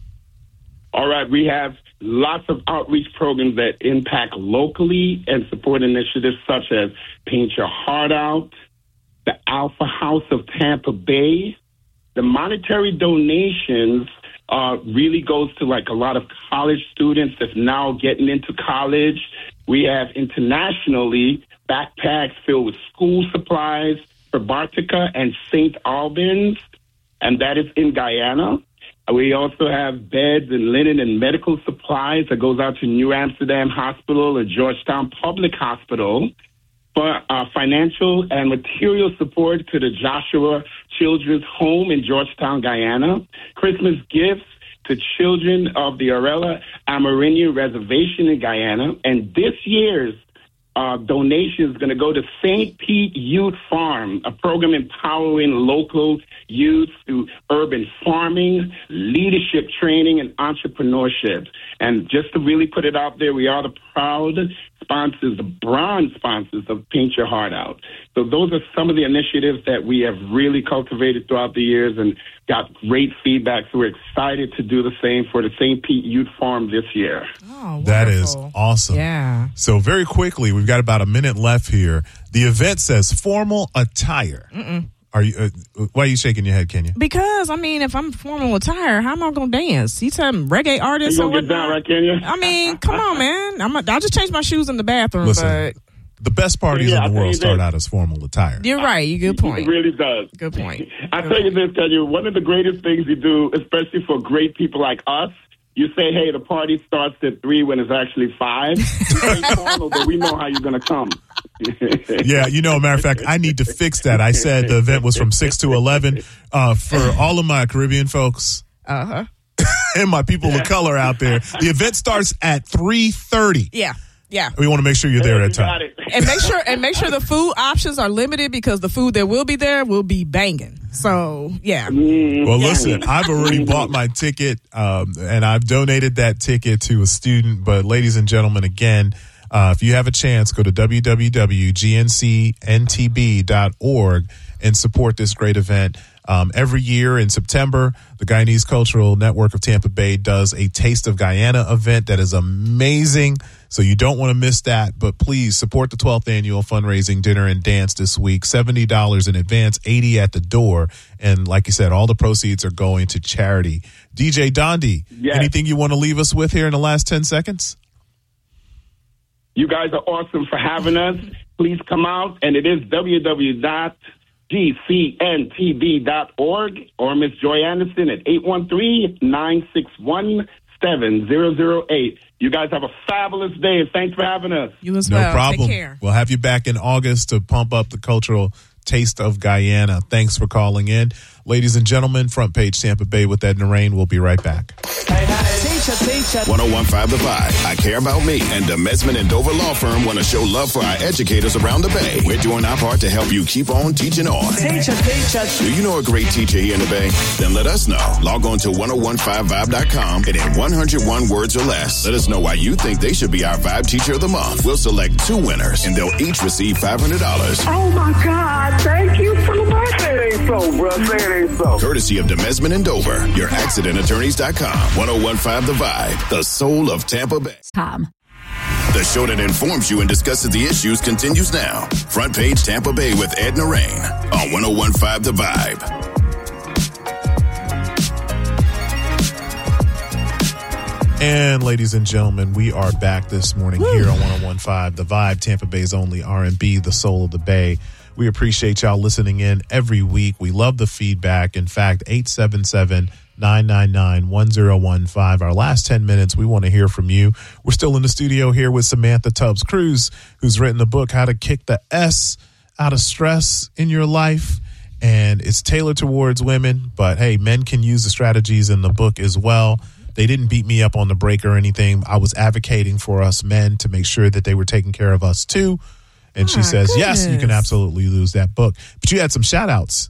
All right, we have lots of outreach programs that impact locally and support initiatives such as Paint Your Heart Out, the Alpha House of Tampa Bay. The monetary donations uh, really goes to like a lot of college students that's now getting into college. We have internationally backpacks filled with school supplies for Bartica and Saint Albans, and that is in Guyana. We also have beds and linen and medical supplies that goes out to New Amsterdam Hospital and Georgetown Public Hospital for uh, financial and material support to the Joshua Children's Home in Georgetown, Guyana. Christmas gifts to children of the Arella Amerindian Reservation in Guyana. And this year's uh, donation is going to go to Saint Pete Youth Farm, a program empowering local youth through urban farming, leadership training, and entrepreneurship. And just to really put it out there, we are the proud sponsors, the bronze sponsors of Paint Your Heart Out. So those are some of the initiatives that we have really cultivated throughout the years and got great feedback. So we're excited to do the same for the Saint Pete Youth Farm this year. Oh, that is awesome. Yeah. So very quickly, we've got about a minute left here. The event says formal attire. Mm-mm. Are you? Uh, why are you shaking your head, Kenya? Because, I mean, if I'm formal attire, how am I going to dance? You tell them reggae artists You or gonna get down, whatnot? right, Kenya? I mean, come on, man. I'm a, I'll just change my shoes in the bathroom, Listen, but the best parties Yeah, in I'll the tell world you start this. out as formal attire. you're right. You good It point. really does. Good point. I tell you this, tell you, one of the greatest things you do, especially for great people like us, you say, hey, the party starts at three when it's actually five. It's formal, but we know how you're going to come. Yeah, you know, matter of fact, I need to fix that. I said the event was from six to eleven. Uh, for all of my Caribbean folks Uh-huh. and my people of color out there, the event starts at three thirty. Yeah. Yeah. We want to make sure you're there You at that got time. it. And make sure and make sure the food options are limited because the food that will be there will be banging. So, yeah. Well, listen, I've already bought my ticket, um, and I've donated that ticket to a student. But, ladies and gentlemen, again, uh, if you have a chance, go to w w w dot g n c n t b dot org and support this great event. Um, every year in September, the Guyanese Cultural Network of Tampa Bay does a Taste of Guyana event that is amazing. So you don't want to miss that. But please support the twelfth annual fundraising dinner and dance this week. seventy dollars in advance, eighty dollars at the door. And like you said, all the proceeds are going to charity. D J Dondi, Yes. anything you want to leave us with here in the last ten seconds? You guys are awesome for having us. Please come out, and it is w w w dot g c n t v dot org or Miss Joy Anderson at eight one three, nine six one, seven zero zero eight. You guys have a fabulous day, and thanks for having us. You as no well. problem. Take care. We'll have you back in August to pump up the cultural taste of Guyana. Thanks for calling in. Ladies and gentlemen, Front Page Tampa Bay with Ed and Rain. We'll be right back. Teacher, teacher. one oh one point five The Vibe. I Care About Me and the Mesman and Dover Law Firm want to show love for our educators around the Bay. We're doing our part to help you keep on teaching on. Teacher, teacher. Do you know a great teacher here in the Bay? Then let us know. Log on to ten fifteen vibe dot com and in one hundred one words or less, let us know why you think they should be our Vibe Teacher of the Month. We'll select two winners and they'll each receive five hundred dollars. Oh my God, thank you so much. Say it ain't so, bro. Say it ain't so. Courtesy of Demesman and Dover, your accident attorneys dot com. ten fifteen The Vibe, the soul of Tampa Bay. Com. The show that informs you and discusses the issues continues now. Front Page Tampa Bay with Ed and Rain on ten fifteen The Vibe. And ladies and gentlemen, we are back this morning Woo. here on ten fifteen The Vibe, Tampa Bay's only R and B, the soul of the Bay. We appreciate y'all listening in every week. We love the feedback. In fact, eight seven seven, nine nine nine, one zero one five. Our last ten minutes, we want to hear from you. We're still in the studio here with Samantha Tubbs Cruz, who's written the book, How to Kick the S Out of Stress in Your Life. And it's tailored towards women, but hey, men can use the strategies in the book as well. They didn't beat me up on the break or anything. I was advocating for us men to make sure that they were taking care of us too. And she says, goodness. yes, you can absolutely lose that book. But you had some shout outs.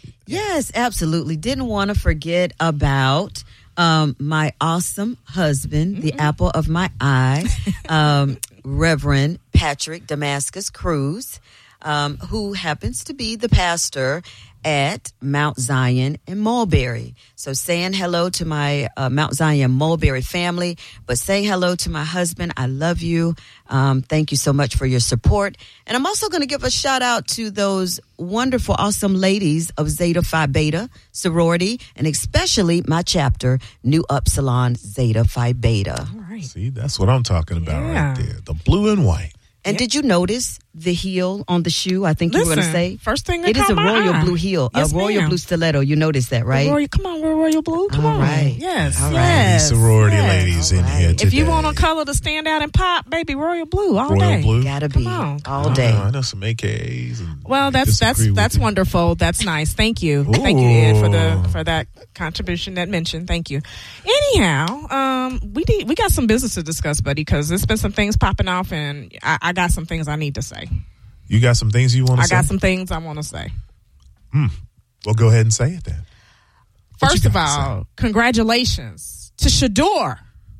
Yes, absolutely. Didn't want to forget about um, my awesome husband, mm-hmm. the apple of my eye, um, Reverend Patrick Damascus Cruz, um, who happens to be the pastor at Mount Zion in Mulberry. So saying hello to my uh, Mount Zion Mulberry family, but saying hello to my husband. I love you. Um, thank you so much for your support. And I'm also going to give a shout out to those wonderful, awesome ladies of Zeta Phi Beta sorority, and especially my chapter, New Upsilon Zeta Phi Beta. All right. See, that's what I'm talking about Yeah. right there. The blue and white. And Yeah. did you notice the heel on the shoe? I think you were going to Listen, say. first thing that It is caught a my royal eye. blue heel, Yes, a royal ma'am. blue stiletto. You noticed that, right? Royal, come on, we're Royal Blue. Come All on. right. Yes. All right. yes. Sorority yes. ladies in right. here today. If you want a color to stand out and pop, baby, Royal Blue all Royal day. blue. Gotta be Come on. all day. Oh, I know some A Ks. And Well, I that's that's disagree with that's you. wonderful. That's nice. Thank you, Ooh. thank you, Ed, for the for that contribution, that mention. Thank you. Anyhow, um, we need, we got some business to discuss, buddy, because there's been some things popping off, and I, I got some things I need to say. You got some things you want to I say? got some things I want to say. Hmm. Well, go ahead and say it then. What First you of got to all, congratulations to Shador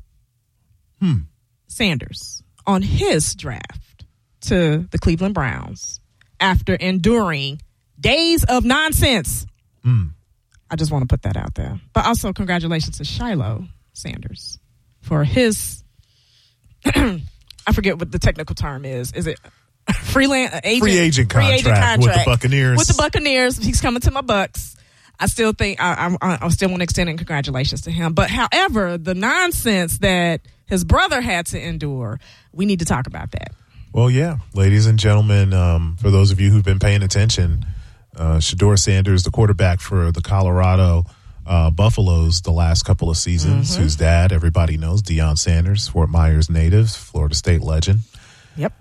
Hmm. Sanders on his draft to the Cleveland Browns after enduring days of nonsense. Hmm. I just want to put that out there. But also congratulations to Shiloh Sanders for his, I forget what the technical term is. Is it freelance agent? Free agent contract with the Buccaneers. With the Buccaneers. He's coming to my Bucks. I still think I, I, I still want to extend congratulations to him. But however, the nonsense that his brother had to endure, we need to talk about that. Well, yeah, ladies and gentlemen, um, for those of you who've been paying attention, uh, Shador Sanders, the quarterback for the Colorado uh, Buffaloes the last couple of seasons, Mm-hmm. whose dad everybody knows, Deion Sanders, Fort Myers native, Florida State legend. Yep.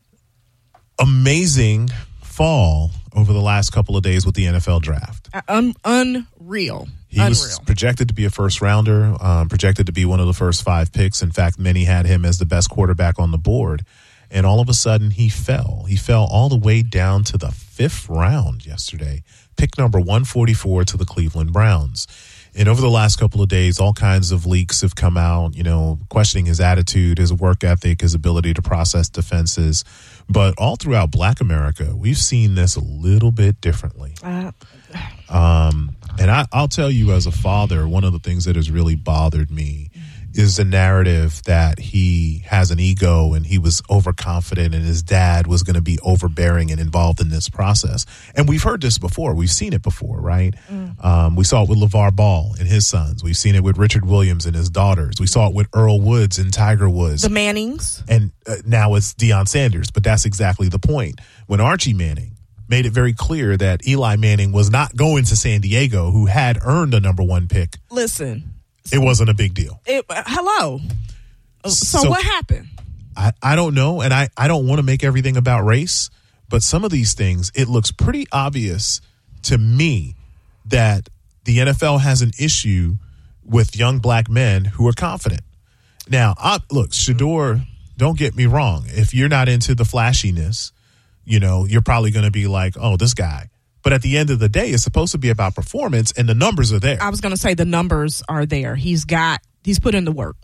Amazing fall over the last couple of days with the N F L draft. Uh, un- unreal. He unreal. was projected to be a first rounder, um, projected to be one of the first five picks. In fact, many had him as the best quarterback on the board. And all of a sudden, he fell. He fell all the way down to the fifth round yesterday. Pick number one forty-four to the Cleveland Browns. And over the last couple of days, all kinds of leaks have come out, you know, questioning his attitude, his work ethic, his ability to process defenses. But all throughout Black America, we've seen this a little bit differently. Uh, Um, and I, I'll tell you as a father, one of the things that has really bothered me is a narrative that he has an ego and he was overconfident and his dad was going to be overbearing and involved in this process. And we've heard this before. We've seen it before, right? Mm. Um, we saw it with LeVar Ball and his sons. We've seen it with Richard Williams and his daughters. We saw it with Earl Woods and Tiger Woods. The Mannings. And uh, now it's Deion Sanders. But that's exactly the point. When Archie Manning made it very clear that Eli Manning was not going to San Diego, who had earned a number one pick. Listen. It wasn't a big deal. It, uh, hello. So, so what happened? I, I don't know, and I, I don't want to make everything about race, but some of these things, it looks pretty obvious to me that the N F L has an issue with young black men who are confident. Now, I, look, Shedeur, don't get me wrong. If you're not into the flashiness, you know, you're probably going to be like, oh, this guy. But at the end of the day, it's supposed to be about performance, and the numbers are there. I was going to say the numbers are there. He's got, he's put in the work.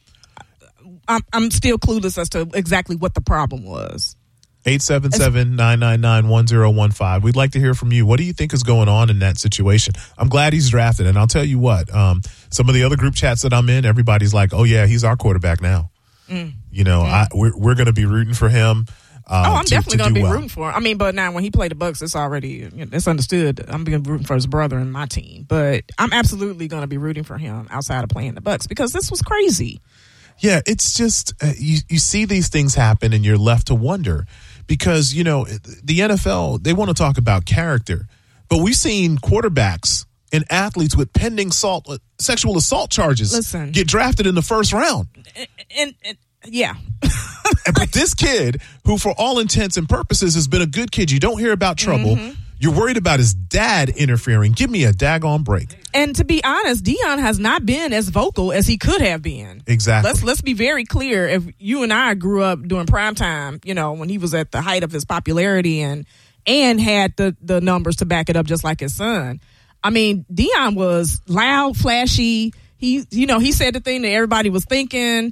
I'm, I'm still clueless as to exactly what the problem was. eight seven seven, nine nine nine, one zero one five. We'd like to hear from you. What do you think is going on in that situation? I'm glad he's drafted, and I'll tell you what, um, some of the other group chats that I'm in, everybody's like, oh, yeah, he's our quarterback now. Mm. You know, mm. I, we're, we're going to be rooting for him. Uh, oh, I'm to, definitely to going to be well. rooting for him. I mean, but now when he played the Bucks, it's already, it's understood. I'm being rooting for his brother and my team. But I'm absolutely going to be rooting for him outside of playing the Bucks because this was crazy. Yeah, it's just, uh, you, you see these things happen and you're left to wonder because, you know, the N F L, they want to talk about character. But we've seen quarterbacks and athletes with pending assault, sexual assault charges Listen. get drafted in the first round. And, and, and yeah. But this kid, who for all intents and purposes has been a good kid, you don't hear about trouble. Mm-hmm. You're worried about his dad interfering. Give me a daggone break. And to be honest, Deion has not been as vocal as he could have been. Exactly. Let's let's be very clear. If you and I grew up during prime time, you know, when he was at the height of his popularity and and had the, the numbers to back it up just like his son. I mean, Deion was loud, flashy. He, you know, he said the thing that everybody was thinking.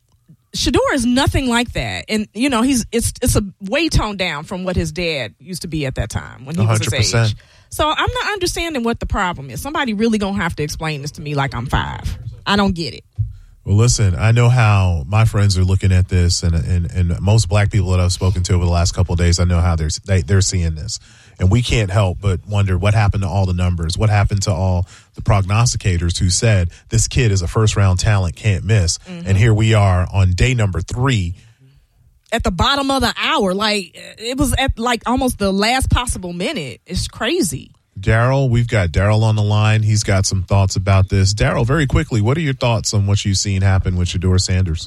Shedeur is nothing like that, and you know he's it's it's a way toned down from what his dad used to be at that time when he was his age. So I'm not understanding what the problem is. Somebody really gonna have to explain this to me like I'm five. I don't get it. Well, listen, I know how my friends are looking at this, and and, and most black people that I've spoken to over the last couple of days, I know how they're they, they're seeing this, and we can't help but wonder what happened to all the numbers, what happened to all the prognosticators who said this kid is a first round talent, can't miss, mm-hmm. and here we are on day number three. At the bottom of the hour, like it was at like almost the last possible minute. It's crazy. Daryl, we've got Daryl on the line. He's got some thoughts about this. Daryl, very quickly, what are your thoughts on what you've seen happen with Shedeur Sanders?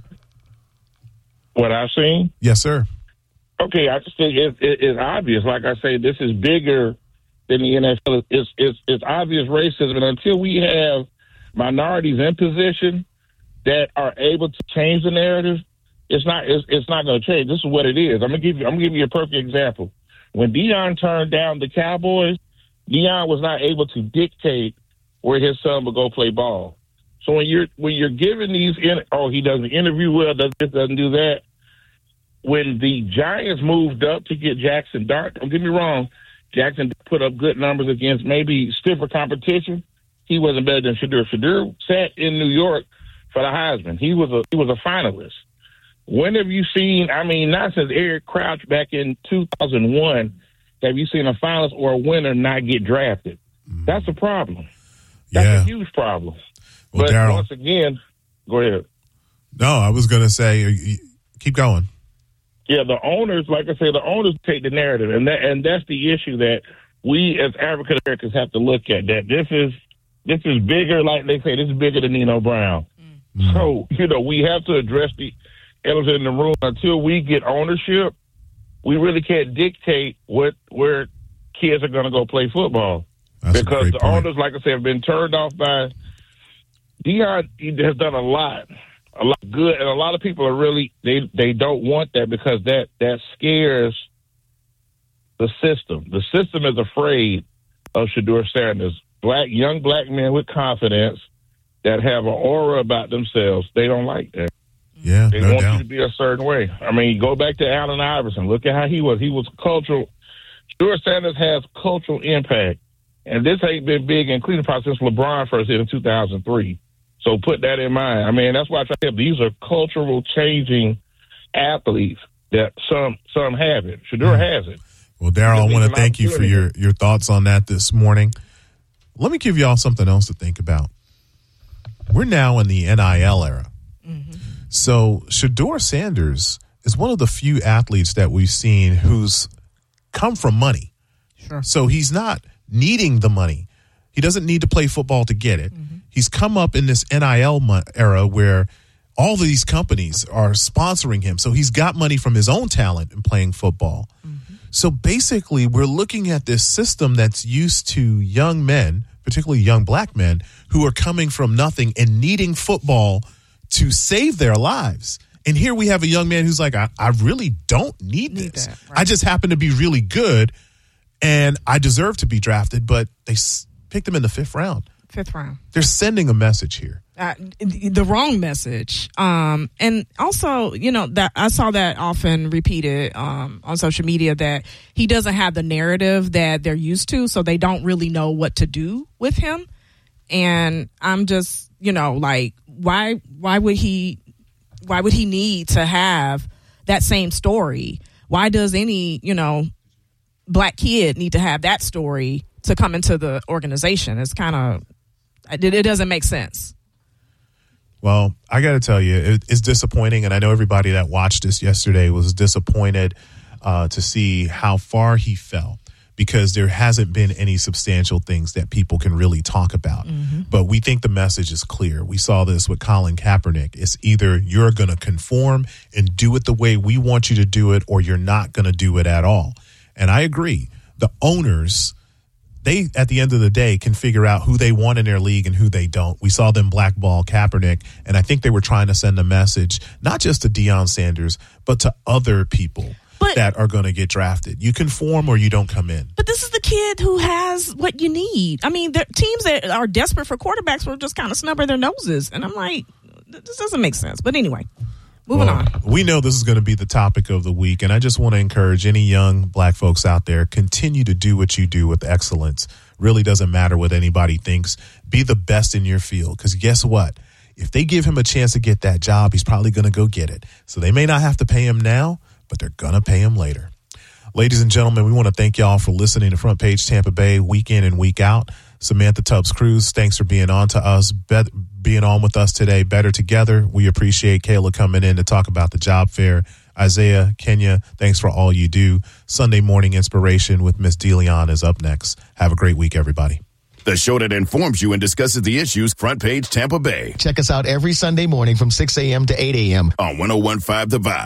What I've seen? Yes, sir. Okay, I just think it, it, it's obvious. Like I say, this is bigger than the N F L. It's, it's, it's obvious racism. And until we have minorities in position that are able to change the narrative, it's not it's, it's not going to change. This is what it is. I'm going to give you I'm going to give you a perfect example. When Deion turned down the Cowboys, Deion was not able to dictate where his son would go play ball. So when you're when you're giving these in, oh he doesn't interview well, does this, doesn't do that. When the Giants moved up to get Jackson Dart, don't get me wrong, Jackson put up good numbers against maybe stiffer competition. He wasn't better than Shedeur. Shedeur sat in New York for the Heisman. He was a he was a finalist. When have you seen, I mean, not since Eric Crouch back in two thousand one, have you seen a finalist or a winner not get drafted? That's a problem. That's yeah. a huge problem. Well, but Daryl, once again, go ahead. No, I was going to say, keep going. Yeah, the owners, like I say, the owners take the narrative, and that and that's the issue that we as African Americans have to look at. That this is this is bigger, like they say, this is bigger than Nino Brown. Mm. So you know we have to address the elephant in the room. Until we get ownership, we really can't dictate what where kids are going to go play football. That's because the point. owners, like I said, have been turned off by Deion. He has done a lot. A lot of good, and a lot of people are really they they don't want that because that that scares the system. The system is afraid of Shedeur Sanders. Black young black men with confidence that have an aura about themselves. They don't like that. Yeah, they no want doubt. you to be a certain way. I mean, go back to Allen Iverson. Look at how he was. He was cultural. Shedeur Sanders has cultural impact, and this ain't been big in Cleveland probably since LeBron first hit in two thousand three. So put that in mind. I mean, that's why I try to say these are cultural changing athletes that some some have it. Shedeur has it. Well, Daryl, I want to thank you for your, your thoughts on that this morning. Let me give y'all something else to think about. We're now in the N I L era. Mm-hmm. So Shedeur Sanders is one of the few athletes that we've seen who's come from money. Sure. So he's not needing the money. He doesn't need to play football to get it. Mm-hmm. He's come up in this N I L mo- era where all of these companies are sponsoring him. So he's got money from his own talent in playing football. Mm-hmm. So basically, we're looking at this system that's used to young men, particularly young black men, who are coming from nothing and needing football to save their lives. And here we have a young man who's like, I, I really don't need, need this. That, right. I just happen to be really good, and I deserve to be drafted, but they s- picked him in the fifth round. Fifth round. They're sending a message here. Uh, the wrong message. Um, and also, you know, that I saw that often repeated um, on social media that he doesn't have the narrative that they're used to, so they don't really know what to do with him. And I'm just, you know, like, why why would he why would he need to have that same story? Why does any, you know, black kid need to have that story to come into the organization? It's kind of, it, it doesn't make sense. Well, I got to tell you, it, it's disappointing, and I know everybody that watched this yesterday was disappointed uh, to see how far he fell, because there hasn't been any substantial things that people can really talk about. Mm-hmm. But we think the message is clear. We saw this with Colin Kaepernick. It's either you're going to conform and do it the way we want you to do it, or you're not going to do it at all. And I agree. The owners, they, at the end of the day, can figure out who they want in their league and who they don't. We saw them blackball Kaepernick, and I think they were trying to send a message, not just to Deion Sanders, but to other people but, that are going to get drafted. You conform or you don't come in. But this is the kid who has what you need. I mean, the teams that are desperate for quarterbacks will just kind of snub their noses. And I'm like, this doesn't make sense. But anyway. Moving well, on. We know this is going to be the topic of the week, and I just want to encourage any young black folks out there, continue to do what you do with excellence. Really doesn't matter what anybody thinks. Be the best in your field, because guess what? If they give him a chance to get that job, he's probably going to go get it. So they may not have to pay him now, but they're going to pay him later. Ladies and gentlemen, we want to thank y'all for listening to Front Page Tampa Bay week in and week out. Samantha Tubbs Cruz, thanks for being on to us, be- being on with us today. Better Together. We appreciate Kayla coming in to talk about the job fair. Isaiah, Kenya, thanks for all you do. Sunday Morning Inspiration with Miss DeLeon is up next. Have a great week, everybody. The show that informs you and discusses the issues. Front Page Tampa Bay. Check us out every Sunday morning from six a.m. to eight a.m. on one oh one point five The Vibe.